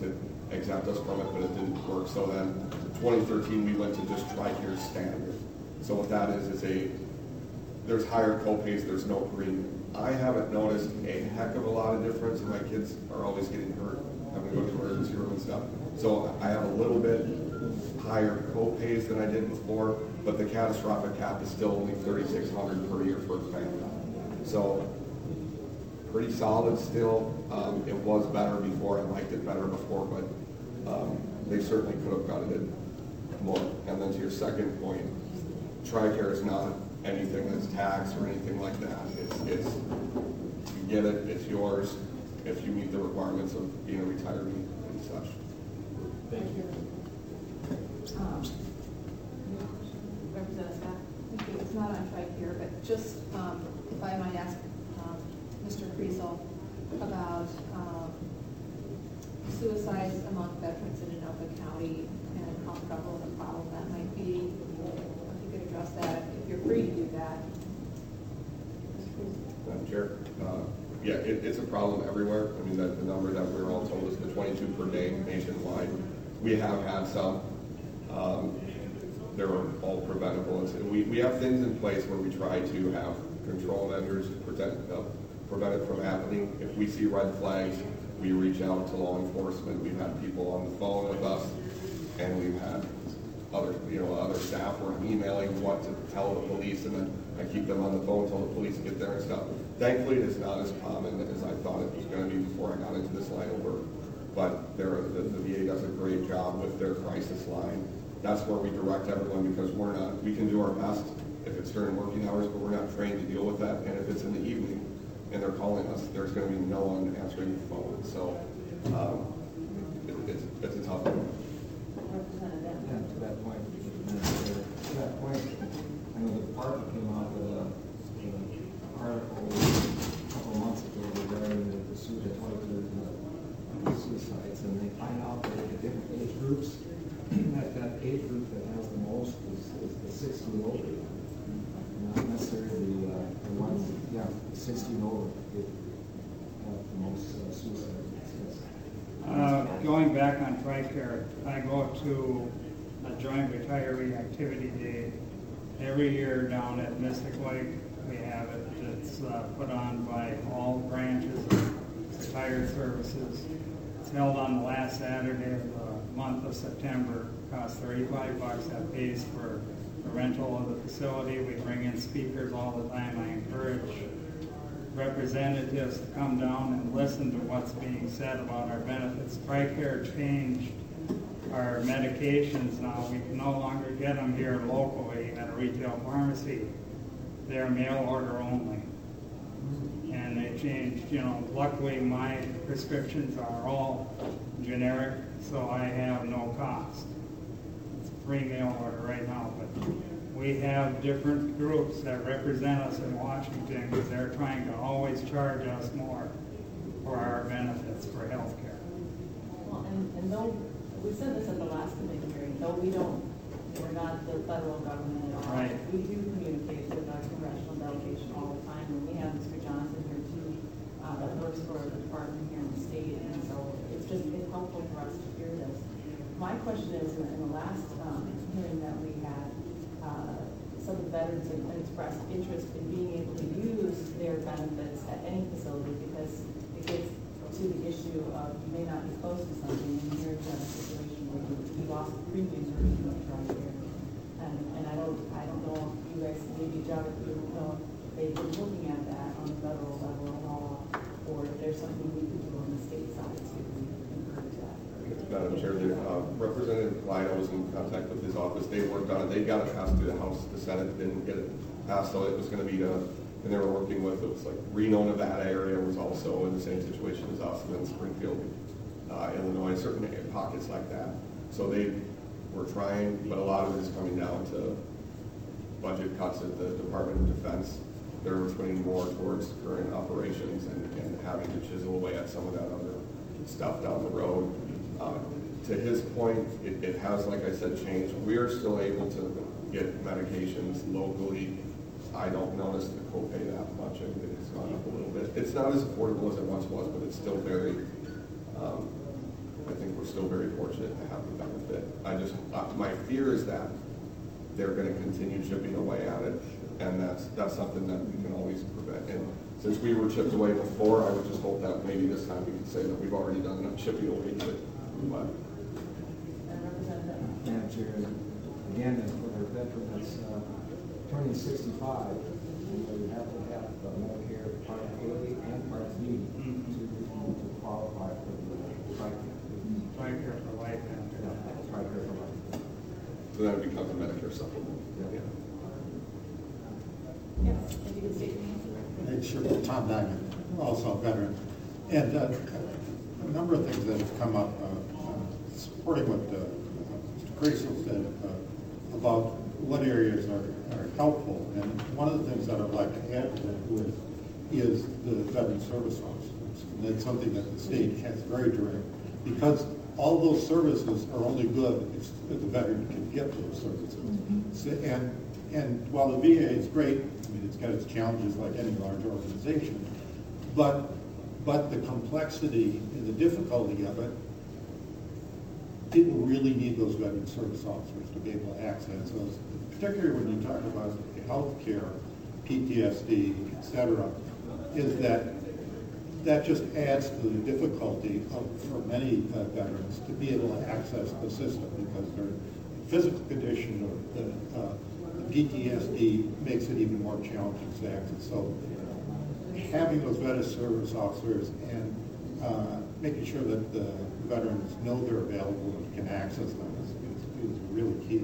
exempt us from it, but it didn't work. So then, twenty thirteen, we went to just TRICARE standard. So what that is, is a, there's higher co-pays, there's no premium. I haven't noticed a heck of a lot of difference, and my kids are always getting hurt, having to go to the emergency room and stuff. So I have a little bit higher co-pays than I did before, but the catastrophic cap is still only thirty-six hundred per year for a family. So pretty solid still. Um, it was better before. I liked it better before, but um, they certainly could have gotten it more. And then to your second point, TRICARE is not anything that's taxed or anything like that. It's, it's you get it, it's yours if you meet the requirements of being a retiree and such. Thank you. Um, Representative Scott? Thank you. It's not on TRICARE, but just, um, if I might ask um, Mister Kriesel about um, suicides among veterans in Anoka County and how prevalent a problem that might be. If you could address that, if you're free to do that. Mister Kriesel? Madam Chair, uh, yeah, it, it's a problem everywhere. I mean, the, the number that we were all told is the twenty-two per day nationwide. We have had some. Um, they're all preventable. It's, we, we have things in place where we try to have control measures to prevent, uh, prevent it from happening. If we see red flags, we reach out to law enforcement. We've had people on the phone with us, and we've had other, you know, other staff where I'm emailing what to tell the police, and then I keep them on the phone until the police get there and stuff. Thankfully, it's not as common as I thought it was going to be before I got into this line of work. But the, the V A does a great job with their crisis line. That's where we direct everyone, because we're not, we can do our best if it's during working hours, but we're not trained to deal with that. And if it's in the evening and they're calling us, there's going to be no one answering the phone. So um, it, it's, it's a tough one. Yeah, to that point, to that point, I know the department came out with a, an article a couple of months ago regarding the pursuit of suicides, and they find out that the different age groups, that that age group that has the most is, is the sixty and over. Not necessarily the, uh, the ones, yeah, the sixty and over get, have the most uh, suicide rates. Uh, going back on TRICARE, I go to a joint retiree activity day every year down at Mystic Lake. We have it. It's uh, put on by all branches of retired services. It's held on the last Saturday of the month of September. Costs thirty-five bucks. That pays for the rental of the facility. We bring in speakers all the time. I encourage representatives to come down and listen to what's being said about our benefits. TRICARE changed our medications now. We can no longer get them here locally at a retail pharmacy. They're mail order only. And they changed, you know, luckily my prescriptions are all generic, so I have no cost. It's free mail order right now, but we have different groups that represent us in Washington because they're trying to always charge us more for our benefits for health care. Well, and, and though, we said this at the last committee hearing, though we don't, we're not the federal government at all. Right. We do communicate with our congressional delegation all the time, and we have Mister Johnson here too, uh, that works for the department here in the state, and so it's just, it's helpful for us to hear this. My question is, in the, in the last um, hearing that we had, uh, some of the veterans have expressed interest in being able to use their benefits at any facility because it gets to the issue of you may not be close to something and you're in a situation where you, you lost the previous version of TRICARE. And, and I don't I don't know if you guys, maybe John, if you don't know if they've been looking at that on the federal level at all, or if there's something we could do on the state side to encourage that. Madam Chair, the, uh, Representative Lino was in contact with his office. They worked on it. They got it passed through the House. The Senate didn't get it passed, so it was going to be, uh, and they were working with, it was like Reno, Nevada area was also in the same situation as us, and then Springfield, uh, Illinois, certain pockets like that. So they were trying, but a lot of it is coming down to budget cuts at the Department of Defense. They're putting more towards current operations and, and having to chisel away at some of that other stuff down the road. Uh, to his point, it, it has, like I said, changed. We are still able to get medications locally. I don't notice the copay that much. I mean, it's gone up a little bit. It's not as affordable as it once was, but it's still very, um, think we're still very fortunate to have the benefit. I just, uh, my fear is that they're gonna continue chipping away at it, and that's, that's something that we can always prevent. And since we were chipped away before, I would just hope that maybe this time we can say that we've already done enough chipping away to it. But Madam Chair, again, for their veteran that's uh, turning sixty-five, you have to have uh, Medicare Part A and Part B to, to qualify for the TRICARE. TRICARE for life after that. TRICARE for life. so then it becomes a Medicare supplement. Yeah. Yes, if you can state your name. Hey, sure, Tom Diamond, also a veteran. And uh, a number of things that have come up, uh, uh, supporting what uh, Mister Grayson said uh, about what areas are, are helpful. And one of the things that I'd like to add to that with is the veteran service officers. And that's something that the state has very direct, because all those services are only good if the veteran can get those services. So, and and while the V A is great, I mean, it's got its challenges like any large organization, but but the complexity and the difficulty of it, people really need those veteran service officers to be able to access those, particularly when you talk about health care, P T S D, et cetera, is that that just adds to the difficulty of, for many uh, veterans to be able to access the system, because their physical condition or the, uh, the P T S D makes it even more challenging to access. So having those veteran service officers and uh, making sure that the veterans know they're available and can access them is, is, is really key.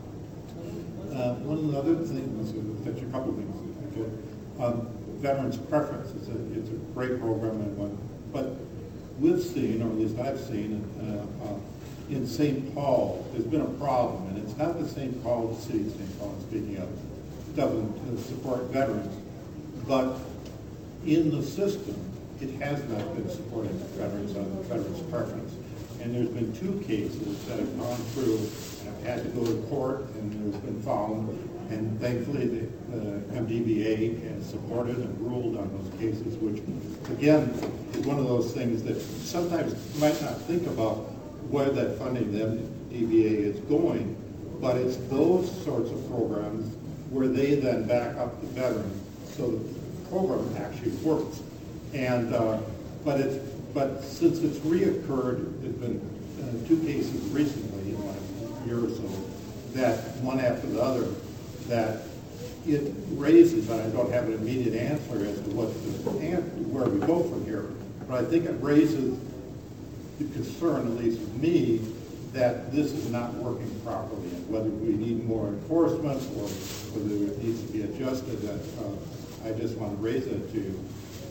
Uh, one of the other things, there's a couple of things, if I could. Um, Veterans Preference, it's a, it's a great program, and one, but we've seen, or at least I've seen, uh, uh, in Saint Paul, there's been a problem, and it's not the Saint Paul, the city of Saint Paul, speaking of, doesn't uh, support veterans, but in the system, it has not been supporting veterans on the Veterans Preference. And there's been two cases that have gone through, have had to go to court, and there's been found, and thankfully the uh, M D V A has supported and ruled on those cases, which again is one of those things that sometimes you might not think about where that funding, the M D V A is going, but it's those sorts of programs where they then back up the veteran so that the program actually works. And uh, but it's but since it's reoccurred, there's been uh, two cases recently in the last year or so, that one after the other, that it raises, and I don't have an immediate answer as to what the, where we go from here, but I think it raises the concern, at least with me, that this is not working properly, and whether we need more enforcement or whether it needs to be adjusted. That uh, I just want to raise it to you.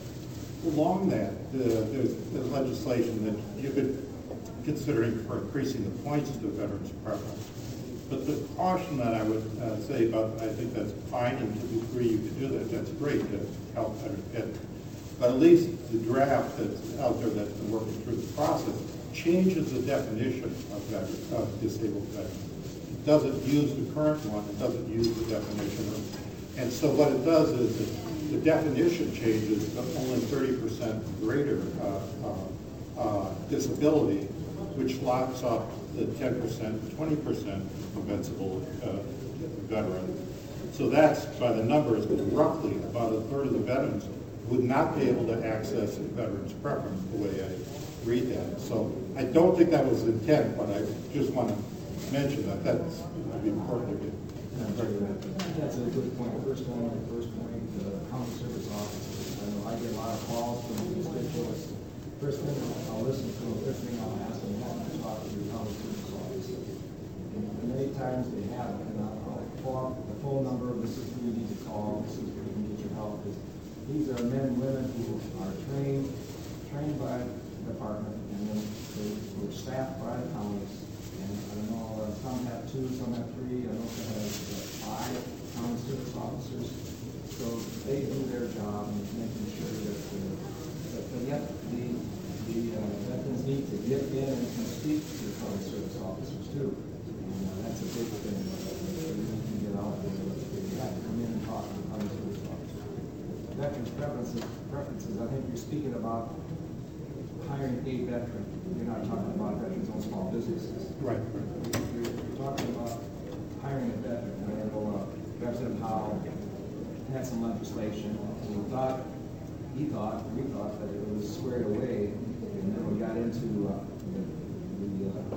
Along that, uh, there's, there's legislation that you could considering for increasing the points to the veterans' preference. But the caution that I would uh, say about, I think that's fine, and to the degree you can do that, that's great to help veterans get. But at least the draft that's out there that's been working through the process changes the definition of, veteran, of disabled veterans. It doesn't use the current one, it doesn't use the definition of, and so what it does is that the definition changes to only thirty percent greater uh, uh, uh, disability, which locks up the ten percent, twenty percent compensable uh, veteran. So that's, by the numbers, roughly about a third of the veterans would not be able to access a veteran's preference the way I read that. So I don't think that was intent, but I just want to mention that. That's important to me. That's a good point. First one, the first point, the county service officers. I know I get a lot of calls from constituents. First thing I'll listen to, the first thing I'll ask them, how to talk to the county service officers. And many times they have, and I'll call the phone number, this is who you need to call, this is where you can get your help. These are men and women who are trained, trained by the department, and then they were staffed by the counties. And I don't know, uh, some have two, some have three, I know some have uh, five county service officers. So they do their job in making sure that, uh, that but yet the, the uh, veterans need to get in and can speak to the county service officers too. And uh, that's a big thing. So you can get out there. You have to come in and talk to the county service officers. Veterans preferences, preferences, I think you're speaking about hiring a veteran, you're not talking about veterans own small businesses. Right. You're, you're talking about hiring a veteran. I know uh, Representative Howe had some legislation, and we thought, he thought, we thought that it was squared away, and then we got into uh, the, the, uh,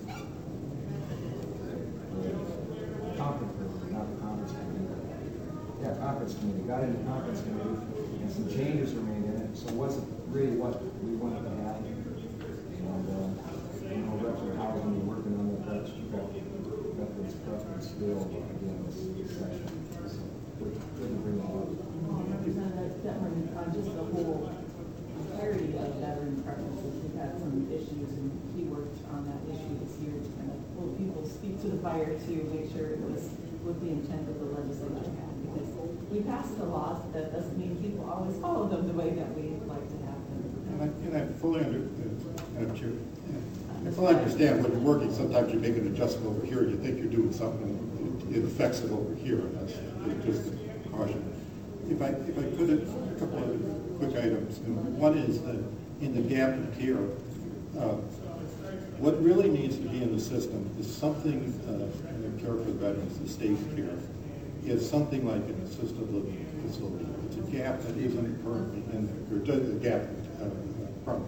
the conference, not the conference committee. Yeah, conference committee, got into conference committee, and some changes were made in it, so it wasn't really what we wanted to have. And, uh, you know, Representative Howe is going to be working on the veterans preference bill again this session. So, good to bring that up. Representative Detmer, on just the whole clarity of veteran preferences, we've had some issues, and he worked on that issue this year to kind of pull people speak to the fire to make sure it was what the intent of the legislature had. Because we passed the laws, that doesn't mean people always follow them the way that we like to have them. And I, and I fully under, uh, uh, Chair, I fully understand when you're working, sometimes you make an adjustment over here, you think you're doing something, it, it affects it over here, and that's just a caution. If I, if I could, a couple of quick items. And one is that in the gap of care, uh, what really needs to be in the system is something, uh, in the care for the veterans, the state care, is something like an assisted living facility. It's a gap that isn't currently in there, or does the gap uh, from.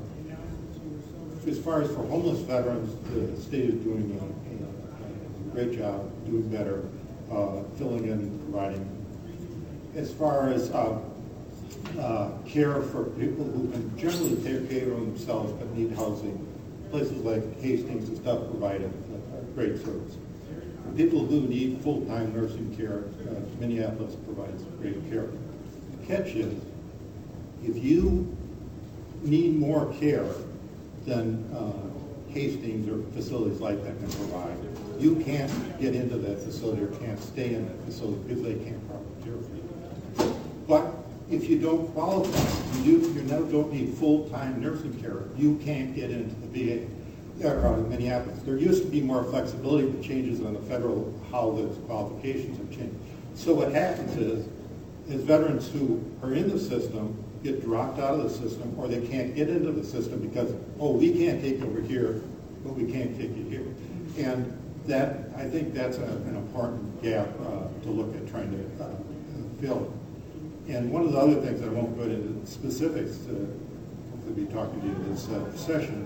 As far as for homeless veterans, the state is doing a, a great job, doing better, uh, filling in, providing. As far as uh, uh, care for people who can generally take care of themselves but need housing, places like Hastings and stuff provide a, a great service. For people who need full-time nursing care, uh, Minneapolis provides great care. The catch is, if you need more care than uh, Hastings or facilities like that can provide, you can't get into that facility or can't stay in that facility because they can't provide care for you. But if you don't qualify, you, you now don't need full-time nursing care, you can't get into the V A, or uh, Minneapolis. There used to be more flexibility with changes on the federal, how those qualifications have changed. So what happens is, is veterans who are in the system get dropped out of the system, or they can't get into the system because, oh, we can't take you over here, but we can't take you here. And that, I think that's a, an important gap uh, to look at trying to uh, fill. And one of the other things, I won't go into specifics to hopefully be talking to you this uh, session,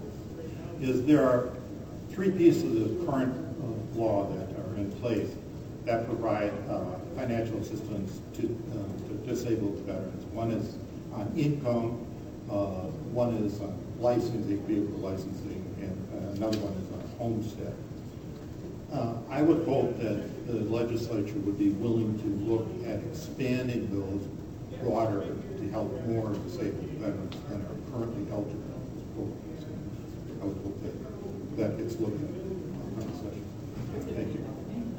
is there are three pieces of current uh, law that are in place that provide uh, financial assistance to, uh, to disabled veterans. One is on income, uh, one is on licensing, vehicle licensing, and uh, another one is on homestead. Uh, I would hope that the legislature would be willing to look at expanding those broader to help more disabled veterans than are currently eligible. I would hope that that gets looked at in the session. Thank you.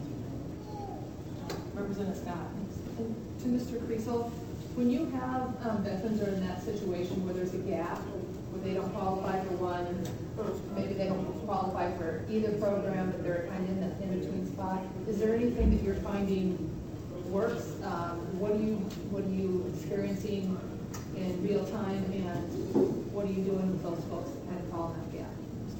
Representative Scott. And to Mister Creasel, when you have um, veterans that are in that situation where there's a gap, where they don't qualify for one, or maybe they don't qualify for either program, but they're kind of in that in-between spot, is there anything that you're finding works? Um, what are you what are you experiencing in real time, and what are you doing with those folks that kind of fall in that gap?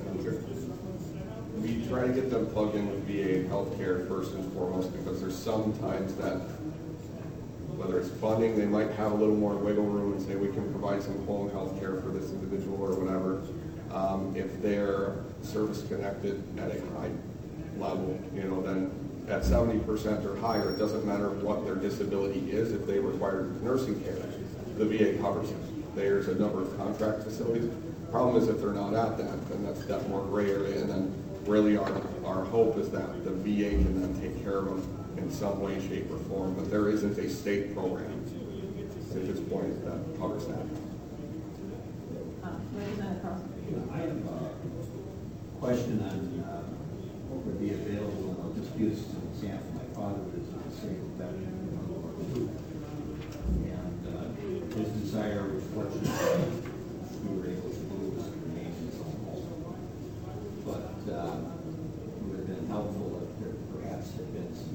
We try to get them plugged in with V A healthcare first and foremost, because there's sometimes that, whether it's funding, they might have a little more wiggle room and say we can provide some home health care for this individual or whatever. Um, if they're service connected at a high level, you know, then at seventy percent or higher, it doesn't matter what their disability is. If they require nursing care, the V A covers it. There's a number of contract facilities. Problem is if they're not at that, then that's that more gray area. And then really our, our hope is that the V A can then take care of them in some way, shape, or form. But there isn't a state program at this point that covers that. I have a question on uh, what would be available, and I'll just use as an example. My father was a disabled veteran in World War Two, and uh, his desire was fortunate that we were able to do was to remain in his own home. But uh, it would have been helpful if there perhaps had been some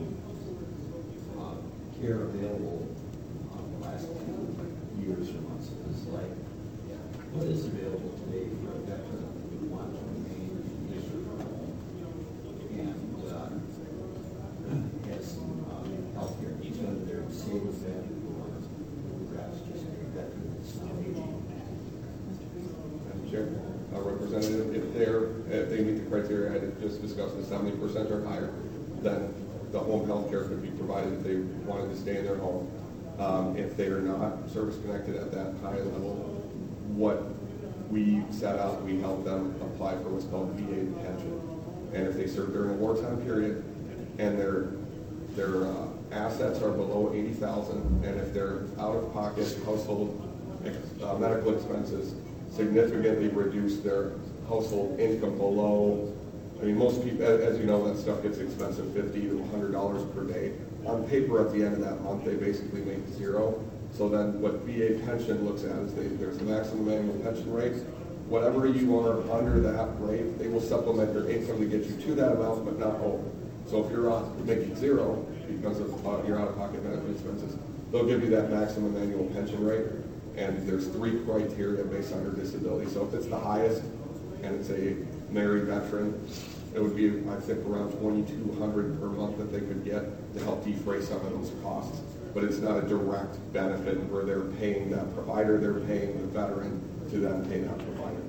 uh, care available uh, the last few years or months of his life. what is available today for a veteran who wants to remain in this and uh, has some uh, health care needs, whether they're disabled veteran or perhaps just a veteran that's not aging? Madam Chair, uh, Representative, if they're, if they meet the criteria I just discussed, the seventy percent or higher, then the home health care could be provided if they wanted to stay in their home. Um, if they are not service connected at that high level, what we set out, we help them apply for what's called V A pension. And if they serve during a wartime period and their their uh, assets are below eighty thousand, and if their out-of-pocket household uh, medical expenses significantly reduce their household income below, I mean, most people, as you know, that stuff gets expensive, fifty to a hundred dollars per day. On paper, at the end of that month, they basically make zero. So then what V A pension looks at is they, there's a maximum annual pension rate. Whatever you are under that rate, they will supplement your income to get you to that amount, but not over. So if you're on, making zero because of uh, your out-of-pocket medical expenses, they'll give you that maximum annual pension rate. And there's three criteria based on your disability. So if it's the highest and it's a married veteran, it would be, I think, around twenty-two hundred dollars per month that they could get to help defray some of those costs. But it's not a direct benefit where they're paying that provider, they're paying the veteran to then pay that provider.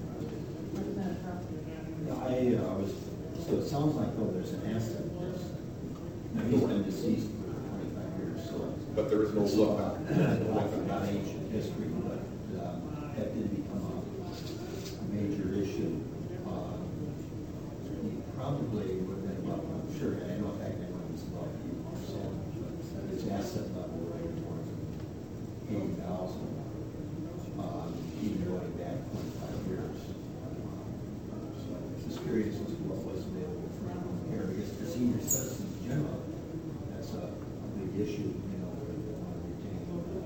I uh, was, so it sounds like, though, there's an asset that's, now he's been deceased for twenty-five years, so. But there is no look back. Not ancient history, but uh, that did become a, a major issue. Uh, he probably would have been about, I'm sure, I know in fact I know it's about eighty percent, but his asset level right towards eighty thousand, um, even going back twenty-five years. So I was just curious as to what was available for home care, because for senior citizens in general, that's a, a big issue, you know, where they want to retain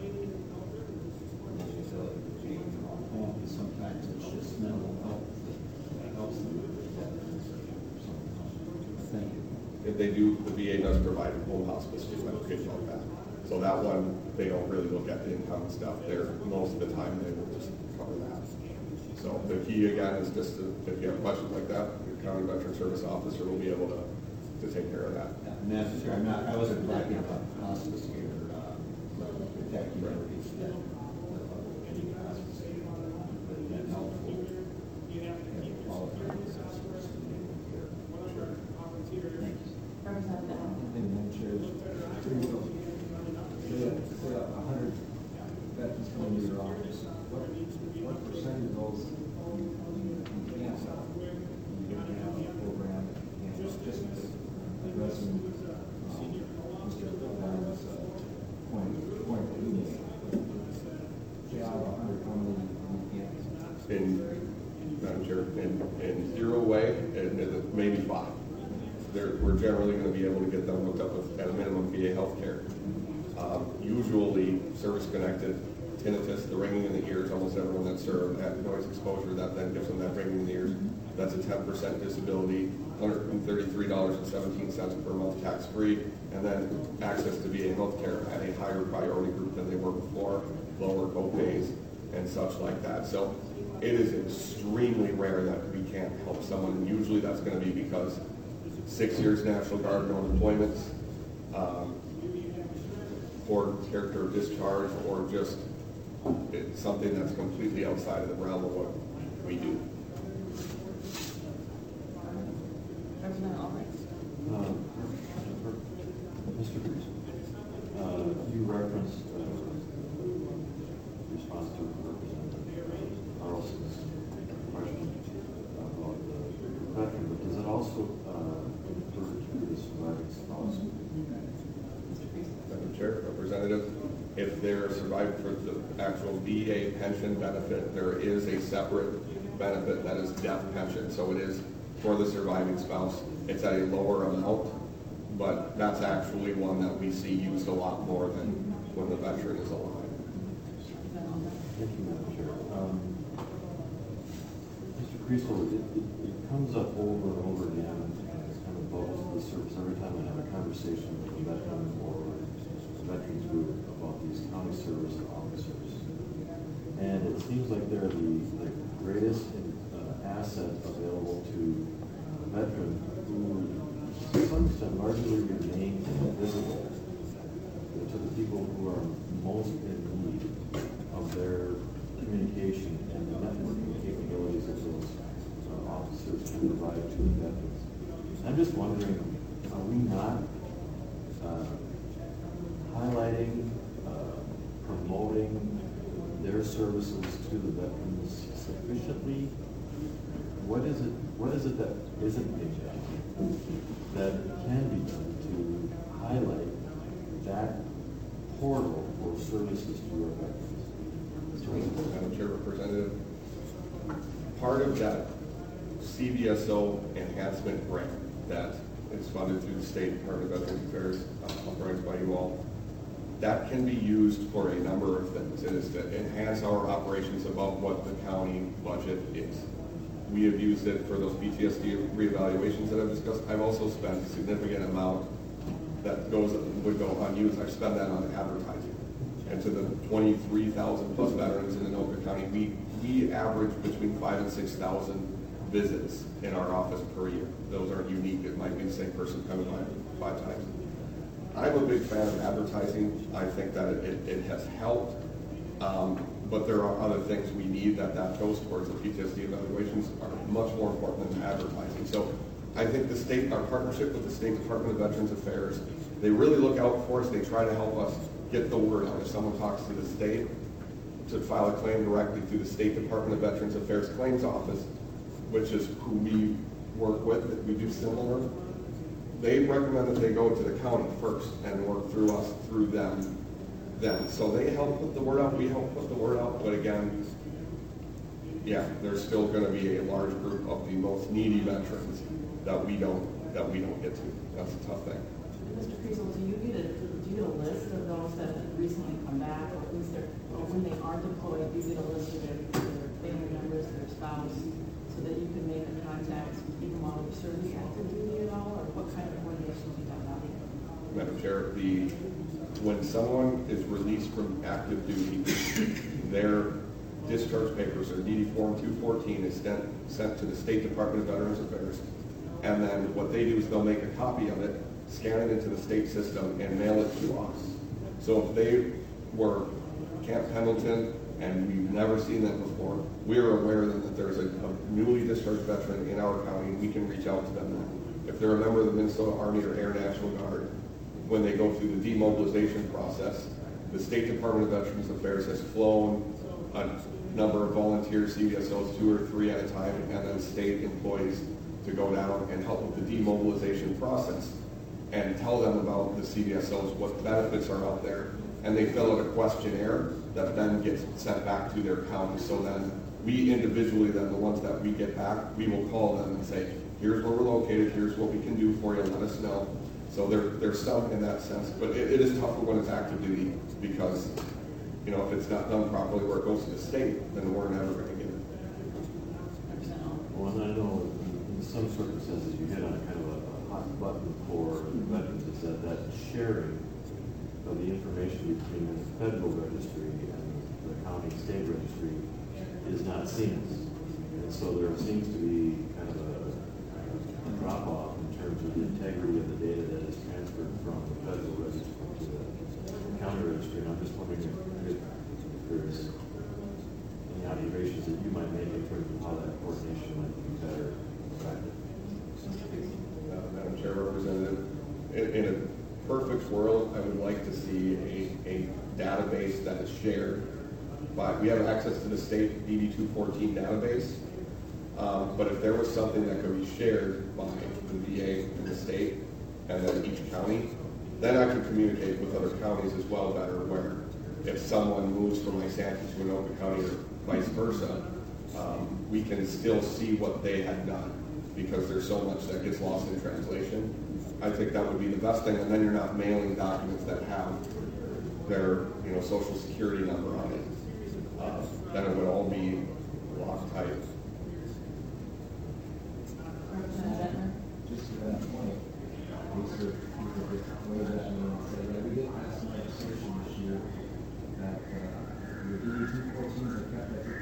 the ability to be in their own home, because sometimes it's just mental health that helps them with that. Thank you. If they do, the V A does provide home hospice too, I forget about that. So that one, they don't really look at the income and stuff there. Most of the time, they will just cover that. So the key again is just to, if you have questions like that, your county veteran service officer will be able to, to take care of that. Yeah, Madam Chair, I'm not, I wasn't talking about hospice here, uh, but in fact, you already said any hospice here, but that helpful. And all of the assessments and care. Sure. Thank you. Representative. And then chairs, say, say a hundred veterans come into your office, what, what percent of those you can't sell? You can have a program, and just, just addressing, um, Mister Van's, uh, point, point that he made. Say out of a hundred, how many you can't? In, Madam Chair, in, in zero way, and, and maybe five. They're, we're generally going to be able to get them hooked up with, at a minimum, V A health care. Um, usually, service-connected tinnitus, the ringing in the ears, almost everyone that's served had noise exposure, that then gives them that ringing in the ears. That's a ten percent disability, one hundred thirty-three dollars and seventeen cents per month tax-free, and then access to V A health care at a higher priority group than they were before, lower co-pays and such like that. So it is extremely rare that we can't help someone, and usually that's going to be because six years National Guard, no deployments, um, poor character of discharge, or just it's something that's completely outside of the realm of what we do. Representative Albright. Um, Mister Bruce, uh, you referenced uh, response to Representative Carlson's question about the veteran, but does it also uh, refer to the surviving spouse? Madam Chair, Representative, if they're surviving for the actual V A pension benefit, there is a separate benefit that is death pension. So it is for the surviving spouse. It's at a lower amount, but that's actually one that we see used a lot more than when the veteran is alive. Thank you, Madam Chair. Um, Mister Creasel, it, it, it comes up over and over again, and it kind of bubbles to the surface every time I have a conversation with a veteran or a veterans group about these county service officers. And it it seems like they're the, the greatest uh, asset available to a veteran who, to some extent, largely remains invisible to the people who are most in need of their communication and the networking capabilities that those uh, officers can provide to the veterans. I'm just wondering, are we not uh, highlighting, uh, promoting their services to the veterans sufficiently? What is it, what is it that isn't being done that can be done to highlight that portal for services to our veterans? Madam Chair, Representative, part of that C V S O enhancement grant that is funded through the State Department of Veterans Affairs, uh, authorized by you all, that can be used for a number of things. It is to enhance our operations above what the county budget is. We have used it for those P T S D reevaluations that I've discussed. I've also spent a significant amount that goes would go unused. I've spent that on advertising. And to the twenty-three thousand plus veterans in Anoka County, we, we average between five and six thousand visits in our office per year. Those aren't unique. It might be the same person coming by five times. I'm a big fan of advertising. I think that it, it has helped. Um, but there are other things we need that that goes towards. The P T S D evaluations are much more important than advertising. So I think the state, our partnership with the State Department of Veterans Affairs, they really look out for us. They try to help us get the word out. If someone talks to the state, to file a claim directly through the State Department of Veterans Affairs Claims Office, which is who we work with, that we do similar, they recommend that they go to the county first and work through us, through them, then. So they help put the word out, we help put the word out, but again, yeah, there's still gonna be a large group of the most needy veterans that we don't, that we don't get to. That's a tough thing. Mister Kriesel, do you get a, do you get a list of those that have recently come back, or who's their, or when they are deployed, do you get a list of their, their family members, their spouse, so that you can make a contact even while they're serving active duty at all, or what kind of coordination do you have out there? Madam Chair, the, when someone is released from active duty, their discharge papers, or D D Form two fourteen, is sent, sent to the State Department of Veterans Affairs. And then what they do is they'll make a copy of it, scan it into the state system, and mail it to us. So if they were Camp Pendleton and we've never seen them before, we're aware that there's a, a newly discharged veteran in our county, and we can reach out to them then. If they're a member of the Minnesota Army or Air National Guard, when they go through the demobilization process, the State Department of Veterans Affairs has flown a number of volunteer C V S Os, two or three at a time, and then state employees to go down and help with the demobilization process and tell them about the C V S Os, what benefits are out there, and they fill out a questionnaire that then gets sent back to their county. So then we individually, then the ones that we get back, we will call them and say, here's where we're located, here's what we can do for you, let us know. So there, there's some in that sense, but it, it is tougher when it's active duty because, you know, if it's not done properly where it goes to the state, then we're never going to get it. Well, and I know in some circumstances you hit on kind of a, a hot button for the veterans is that that sharing of the information between the federal registry and the county state registry is not seamless. And so there seems to be kind of a, a drop off in terms of the integrity of the data that is transferred from the federal registry to the county registry. And I'm just wondering if, if there's any observations that you might make in terms of how that coordination might be better practiced. Uh, Madam Chair, Representative, in, in a perfect world, I would like to see a, a database that is shared by, we have access to the state D D two fourteen database, um, but if there was something that could be shared by the V A and the state and then each county, then I could communicate with other counties as well better, where if someone moves from Lysander to Anoka County or vice versa, um, we can still see what they had done, because there's so much that gets lost in translation. I think that would be the best thing, and then you're not mailing documents that have their, you know, social security number on it. Uh, then it would all be Loctite. Just to that point, these are ways that we get some legislation this year that uh, your D D two fourteen are kept at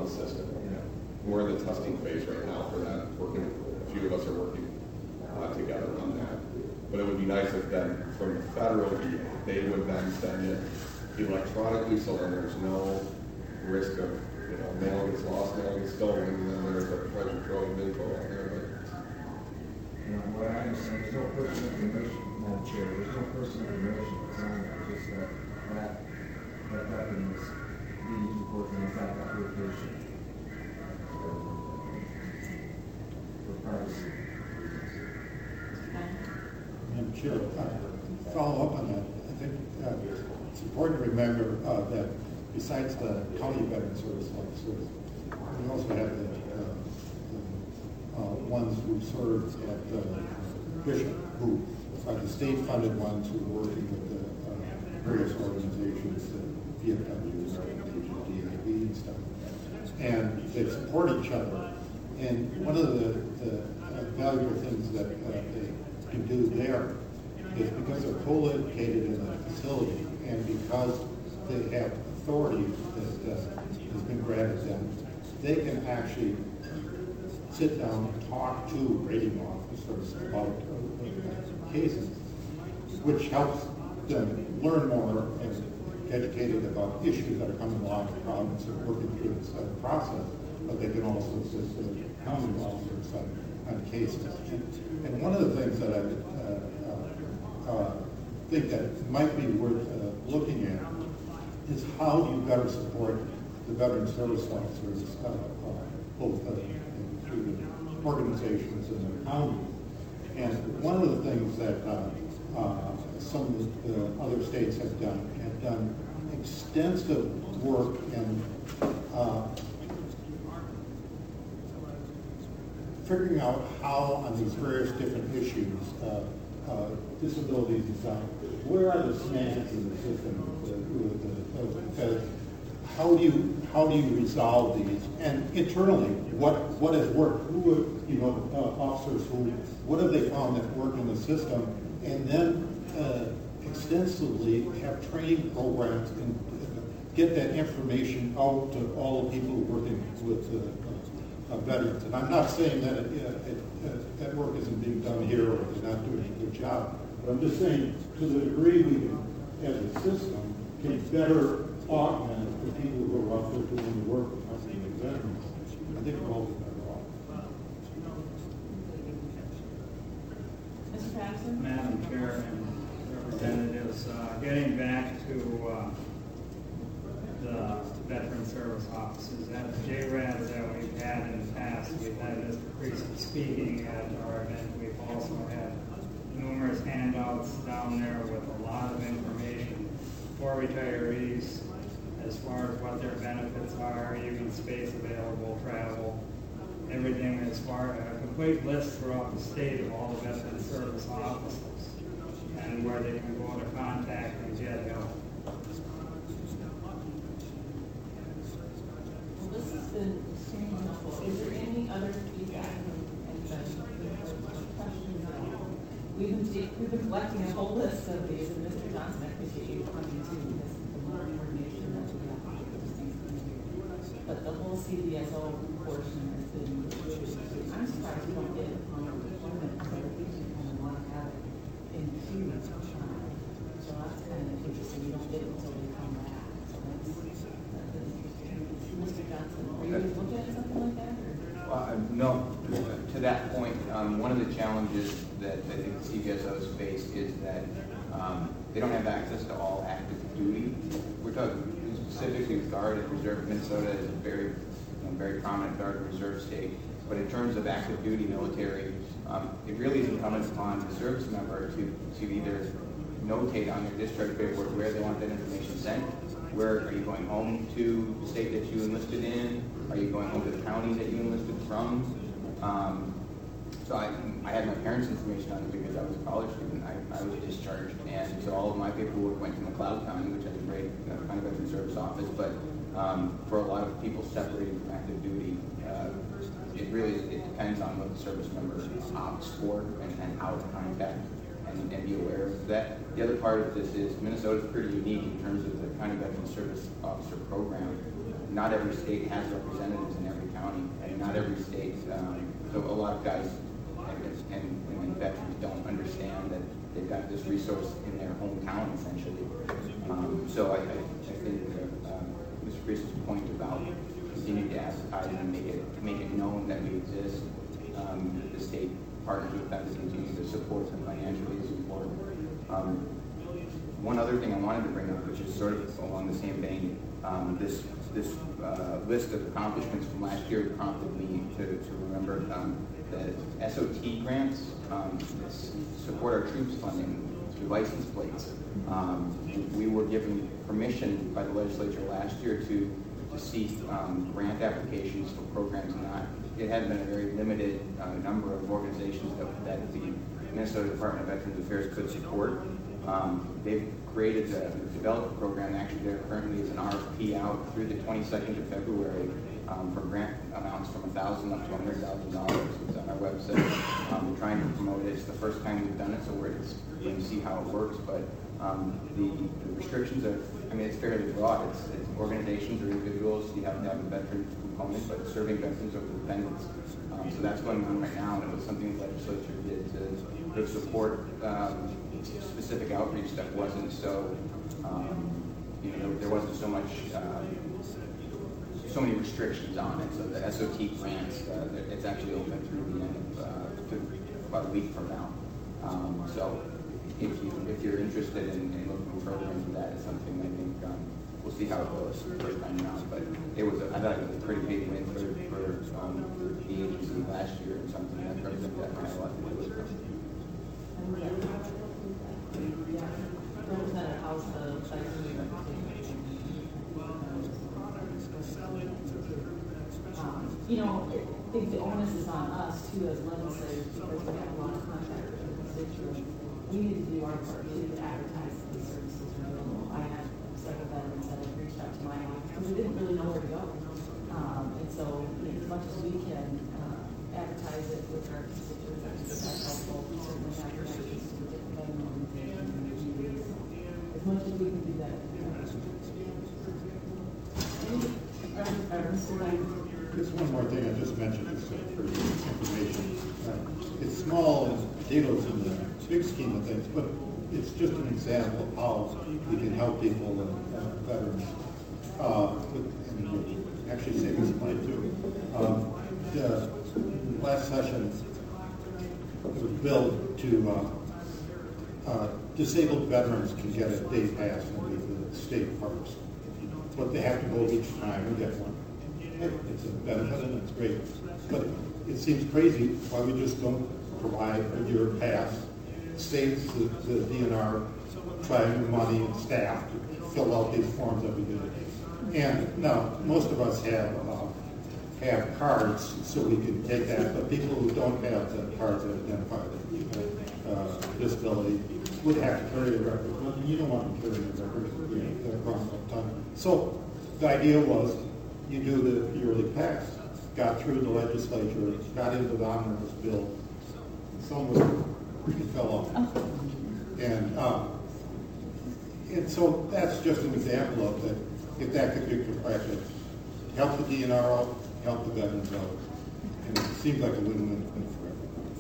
the system. We're in the testing phase right now for that, working, a few of us are working uh, together on that. But it would be nice if then, from the federal, they would then send it electronically, so then there's no risk of, you know, mail gets lost, mail gets stolen, and then there's a treasure trove of info out there. You know, what I understand, there's no personal information, Madam Chair, there's no personal information that's on there, just that, that, that weapon is being important as that application. For privacy. Madam Chair, uh, follow up on that. I think uh, it's important to remember uh, that besides the county veteran service officers, we also have the uh, uh, ones who served at uh, Bishop, who are the state-funded ones who are working with the uh, various organizations, the V F W, American Legion, D A B, and stuff, and they support each other. And one of the, the uh, valuable things that uh, they can do there is because they're co-located in a facility and because they have authority that uh, has been granted them, they can actually sit down and talk to rating officers about uh, cases, which helps them learn more and get educated about issues that are coming along, problems that are working through this uh, process, but they can also assist the county officers on, on cases. And, and one of the things that I uh, uh, uh, think that might be worth uh, looking at is how do you better support the veteran service officers, uh, uh, both uh, through the organizations and the county. And one of the things that uh, uh, some of the other states have done, have done extensive work in uh, figuring out how on these various different issues, uh, uh, disabilities and stuff, where are the semantics in the system? The, the, the, the, how do you how do you resolve these? And internally, what what has worked? Who are, you know uh, officers who what have they found that work in the system? And then uh, extensively have training programs and uh, get that information out to all the people working with uh, uh, veterans. And I'm not saying that it, uh, it, uh, that work isn't being done here or they're not doing a good job. But I'm just saying, to the degree we can, as a system, can better augment the people who are out there doing the work with us and the veterans, I think we're all better off. Mister Patterson? Madam Chair and representatives, uh, getting back to uh, the veteran service officers, at the J RADs that we've had in the past, we've had Mister Priest speaking at our event. We've also had numerous handouts down there with a lot of information for retirees as far as what their benefits are, even space available, travel, everything as far as a complete list throughout the state of all the veteran service officers and where they can go to contact and get help. Well, this has been extremely helpful. Is there any other feedback from anybody? Questions at all? We've been, ta- we've been collecting a whole list of these, and Mister Johnson, I appreciate you coming too, because the more information that we have, but the whole C V S O portion has been, I'm surprised we don't get it on our deployment, because I think we kind of want to have it in queue. So that's kind of interesting, we don't get it until they come back. So that's, that's interesting. Mister Johnson, are you looking at something like that? Or? Well, uh, no, to that point, um, one of the challenges that I think the C V S Os face is that um, they don't have access to all active duty. We're talking specifically with Guard and Reserve. Minnesota is a very, you know, very prominent Guard and Reserve state. But in terms of active duty military, um, it really is incumbent upon the service member to, to either notate on their discharge paperwork where they want that information sent. Where are you going home to the state that you enlisted in? Are you going home to the county that you enlisted from? Um, so I, I had my parents' information on it because I was a college student. I, I was discharged, and so all of my paperwork went to McLeod County, which has a great you know, kind of veteran service office. But um, for a lot of people separated from active duty, uh, it really it depends on what the service member opts for and, and how to contact and, and be aware of that. The other part of this is Minnesota is pretty unique in terms of the kind of veteran service officer program. not every state has representatives in every county, and not every state, um, so a lot of guys and, and, and veterans don't understand that they've got this resource in their hometown essentially. Um, so I, I, I think uh, uh, Mister Priest's point about continuing to advertise and make it make it known that we exist, um, the state partners with them to continue to support them financially is important. Um, one other thing I wanted to bring up, which is sort of along the same vein, um, this this uh, list of accomplishments from last year prompted me to, to remember um, the S O T grants, um, support our troops funding through license plates. Um, we were given permission by the legislature last year to, to seek um, grant applications for programs, and not, it had been a very limited uh, number of organizations that, that the Minnesota Department of Veterans Affairs could support. Um, they've created a, developed a program. Actually, there currently is an R F P out through the twenty-second of February um, for grant amounts from one thousand dollars up to one hundred thousand dollars. It's on our website. Um, we're trying to promote it. It's the first time we've done it, so we're just going to see how it works. But um, the, the restrictions are, I mean, it's fairly broad. It's, it's organizations or individuals. You have to have a veteran component, but serving veterans or dependents. Um, so that's going on right now, and it was something the legislature did to, to support um, specific outreach that wasn't so, um, you know, there wasn't so much, uh, so many restrictions on it. So the S O T grants, uh, it's actually open through the end of, uh, to about a week from now. Um, so if you if you're interested in, in looking further into that, it's something I think um, we'll see how it goes the first time around. But it was, a, I thought it was a pretty big win for for, um, for the agency last year, and something that President Depp had a lot to do with. Representative House of um, you know, I think the onus is on us too as legislators, because we have a lot of contact with the constituents. We need to do our part to advertise these services. I had several veterans that have reached out to my office because we didn't really know where to go. Um, and so, as much as we can uh, advertise it with our constituents, I think that's helpful. We certainly have connections to different veteran organizations. As much as we can do that. Just one more thing I just mentioned is uh, for your information. Uh, it's small and potatoes in the big scheme of things, but it's just an example of how we can help people and uh, veterans. Uh, and actually save us money too. Um, the last session, it was billed to uh, uh, disabled veterans can get a day pass into the state parks, but they have to go each time and get one. It's a benefit and it's great, but it seems crazy why we just don't provide a year pass. Saves the, the D N R trying money and staff to fill out these forms every day. And now most of us have uh, have cards, so we can take that. But people who don't have the cards that identify the uh, disability would have to carry a record. Well, you don't want to carry a record, you know, across the time. So the idea was, you do the yearly pass. Got through the legislature, got into the omnibus bill. Somewhere it fell off. And uh, and so that's just an example of that. If that could be practice, help the D N R out, help the veterans out, and it seems like a win-win for everyone.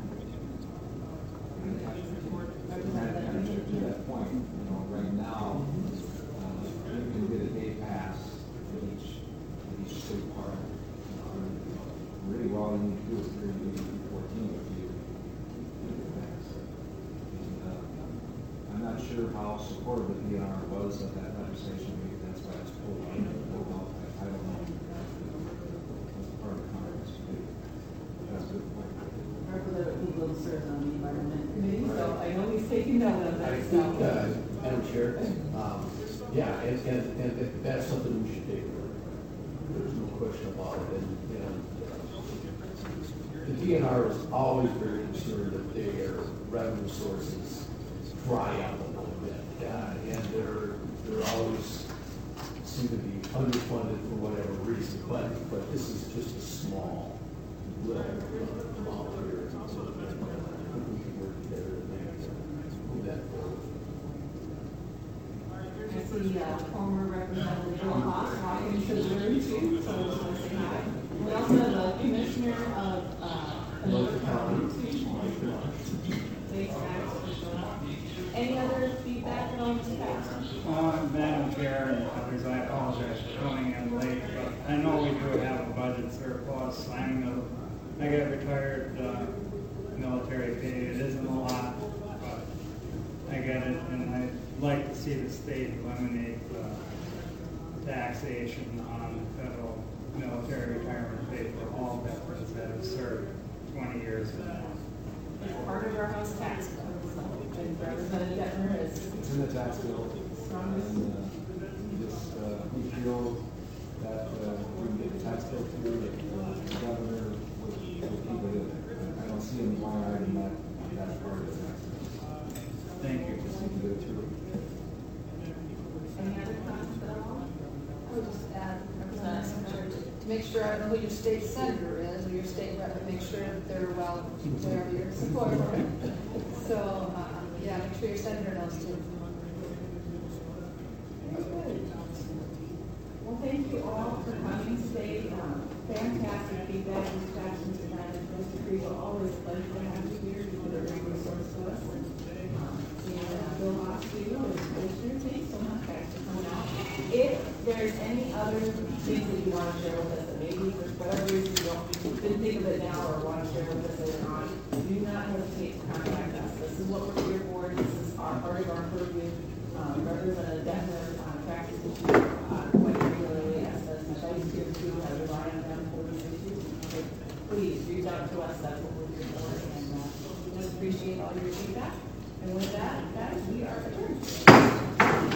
To that point, you know, right now, uh, you can get a day pass for each, for each state park. Um, really, all you need to do is thirty-eight and fourteen if you get a pass. And, uh, I'm not sure how supportive the D N R was of that legislation. Maybe that's why it's pulled out. Pulled out. I don't know. That's part of Congress. That's a good point. Representative Eagle serves on the Environment Committee, so I know he's taking note of that. I think, uh, Madam Chair, um, yeah, and, and, and that's something we should take. There's no question about it. And, and uh, the D N R is always very concerned that their revenue sources dry up a little bit, uh, and they're they're always seem to be underfunded for whatever reason. But but this is just a small little amount here. So I think we can work together to move that forward. I see uh, former Representative Representative Bill Haas, Hawkins to the room too, so I just want to say hi. We also have the Commissioner of, uh, Another County. Thanks, guys, for showing up. Any other feedback on this Paxton? Uh, Madam Chair and others, I apologize for coming in late, but I know we do have a budget surplus. I'm, a- I got retired, uh, military pay. It isn't a lot, but I get it, and I'd like to see the state eliminate, uh, taxation on federal military retirement pay for all veterans that have served twenty years or more. It's part of our house tax code, so, and Representative Detmer is. It's in the tax bill. Strongest. And, uh, just, uh, we feel that, uh, we can get the tax bill through, that uh, the governor would, would keep it in. I don't see any line item that, that part of the tax bill. Thank you. Just need to go through. Any other comments at all? I would just add, Representative, to make sure I know who your state senator is, or your state rep, and make sure that they're well, whatever your support. So, uh, yeah, make sure your senator knows too. Well, thank you all for coming today. Um, fantastic feedback, discussions tonight. Mister Cree will always pleasure to have you here. You've been a great resource to us. And, um, and uh, Bill Haas to you and Commissioner, thanks so much guys for coming out. If there's any other things that you want to share with us, that maybe for whatever reason you don't, you didn't think of it now or want to share with us later on, do not hesitate to contact us. This is what we're here for. This is our part of our purview. Um, Representative Detmer uh, practices uh, quite regularly, as does Michelle here too. I rely on them for these issues. So please reach out to us. That's what we're here for. And uh, we just appreciate all your feedback. And with that, guys, we are adjourned.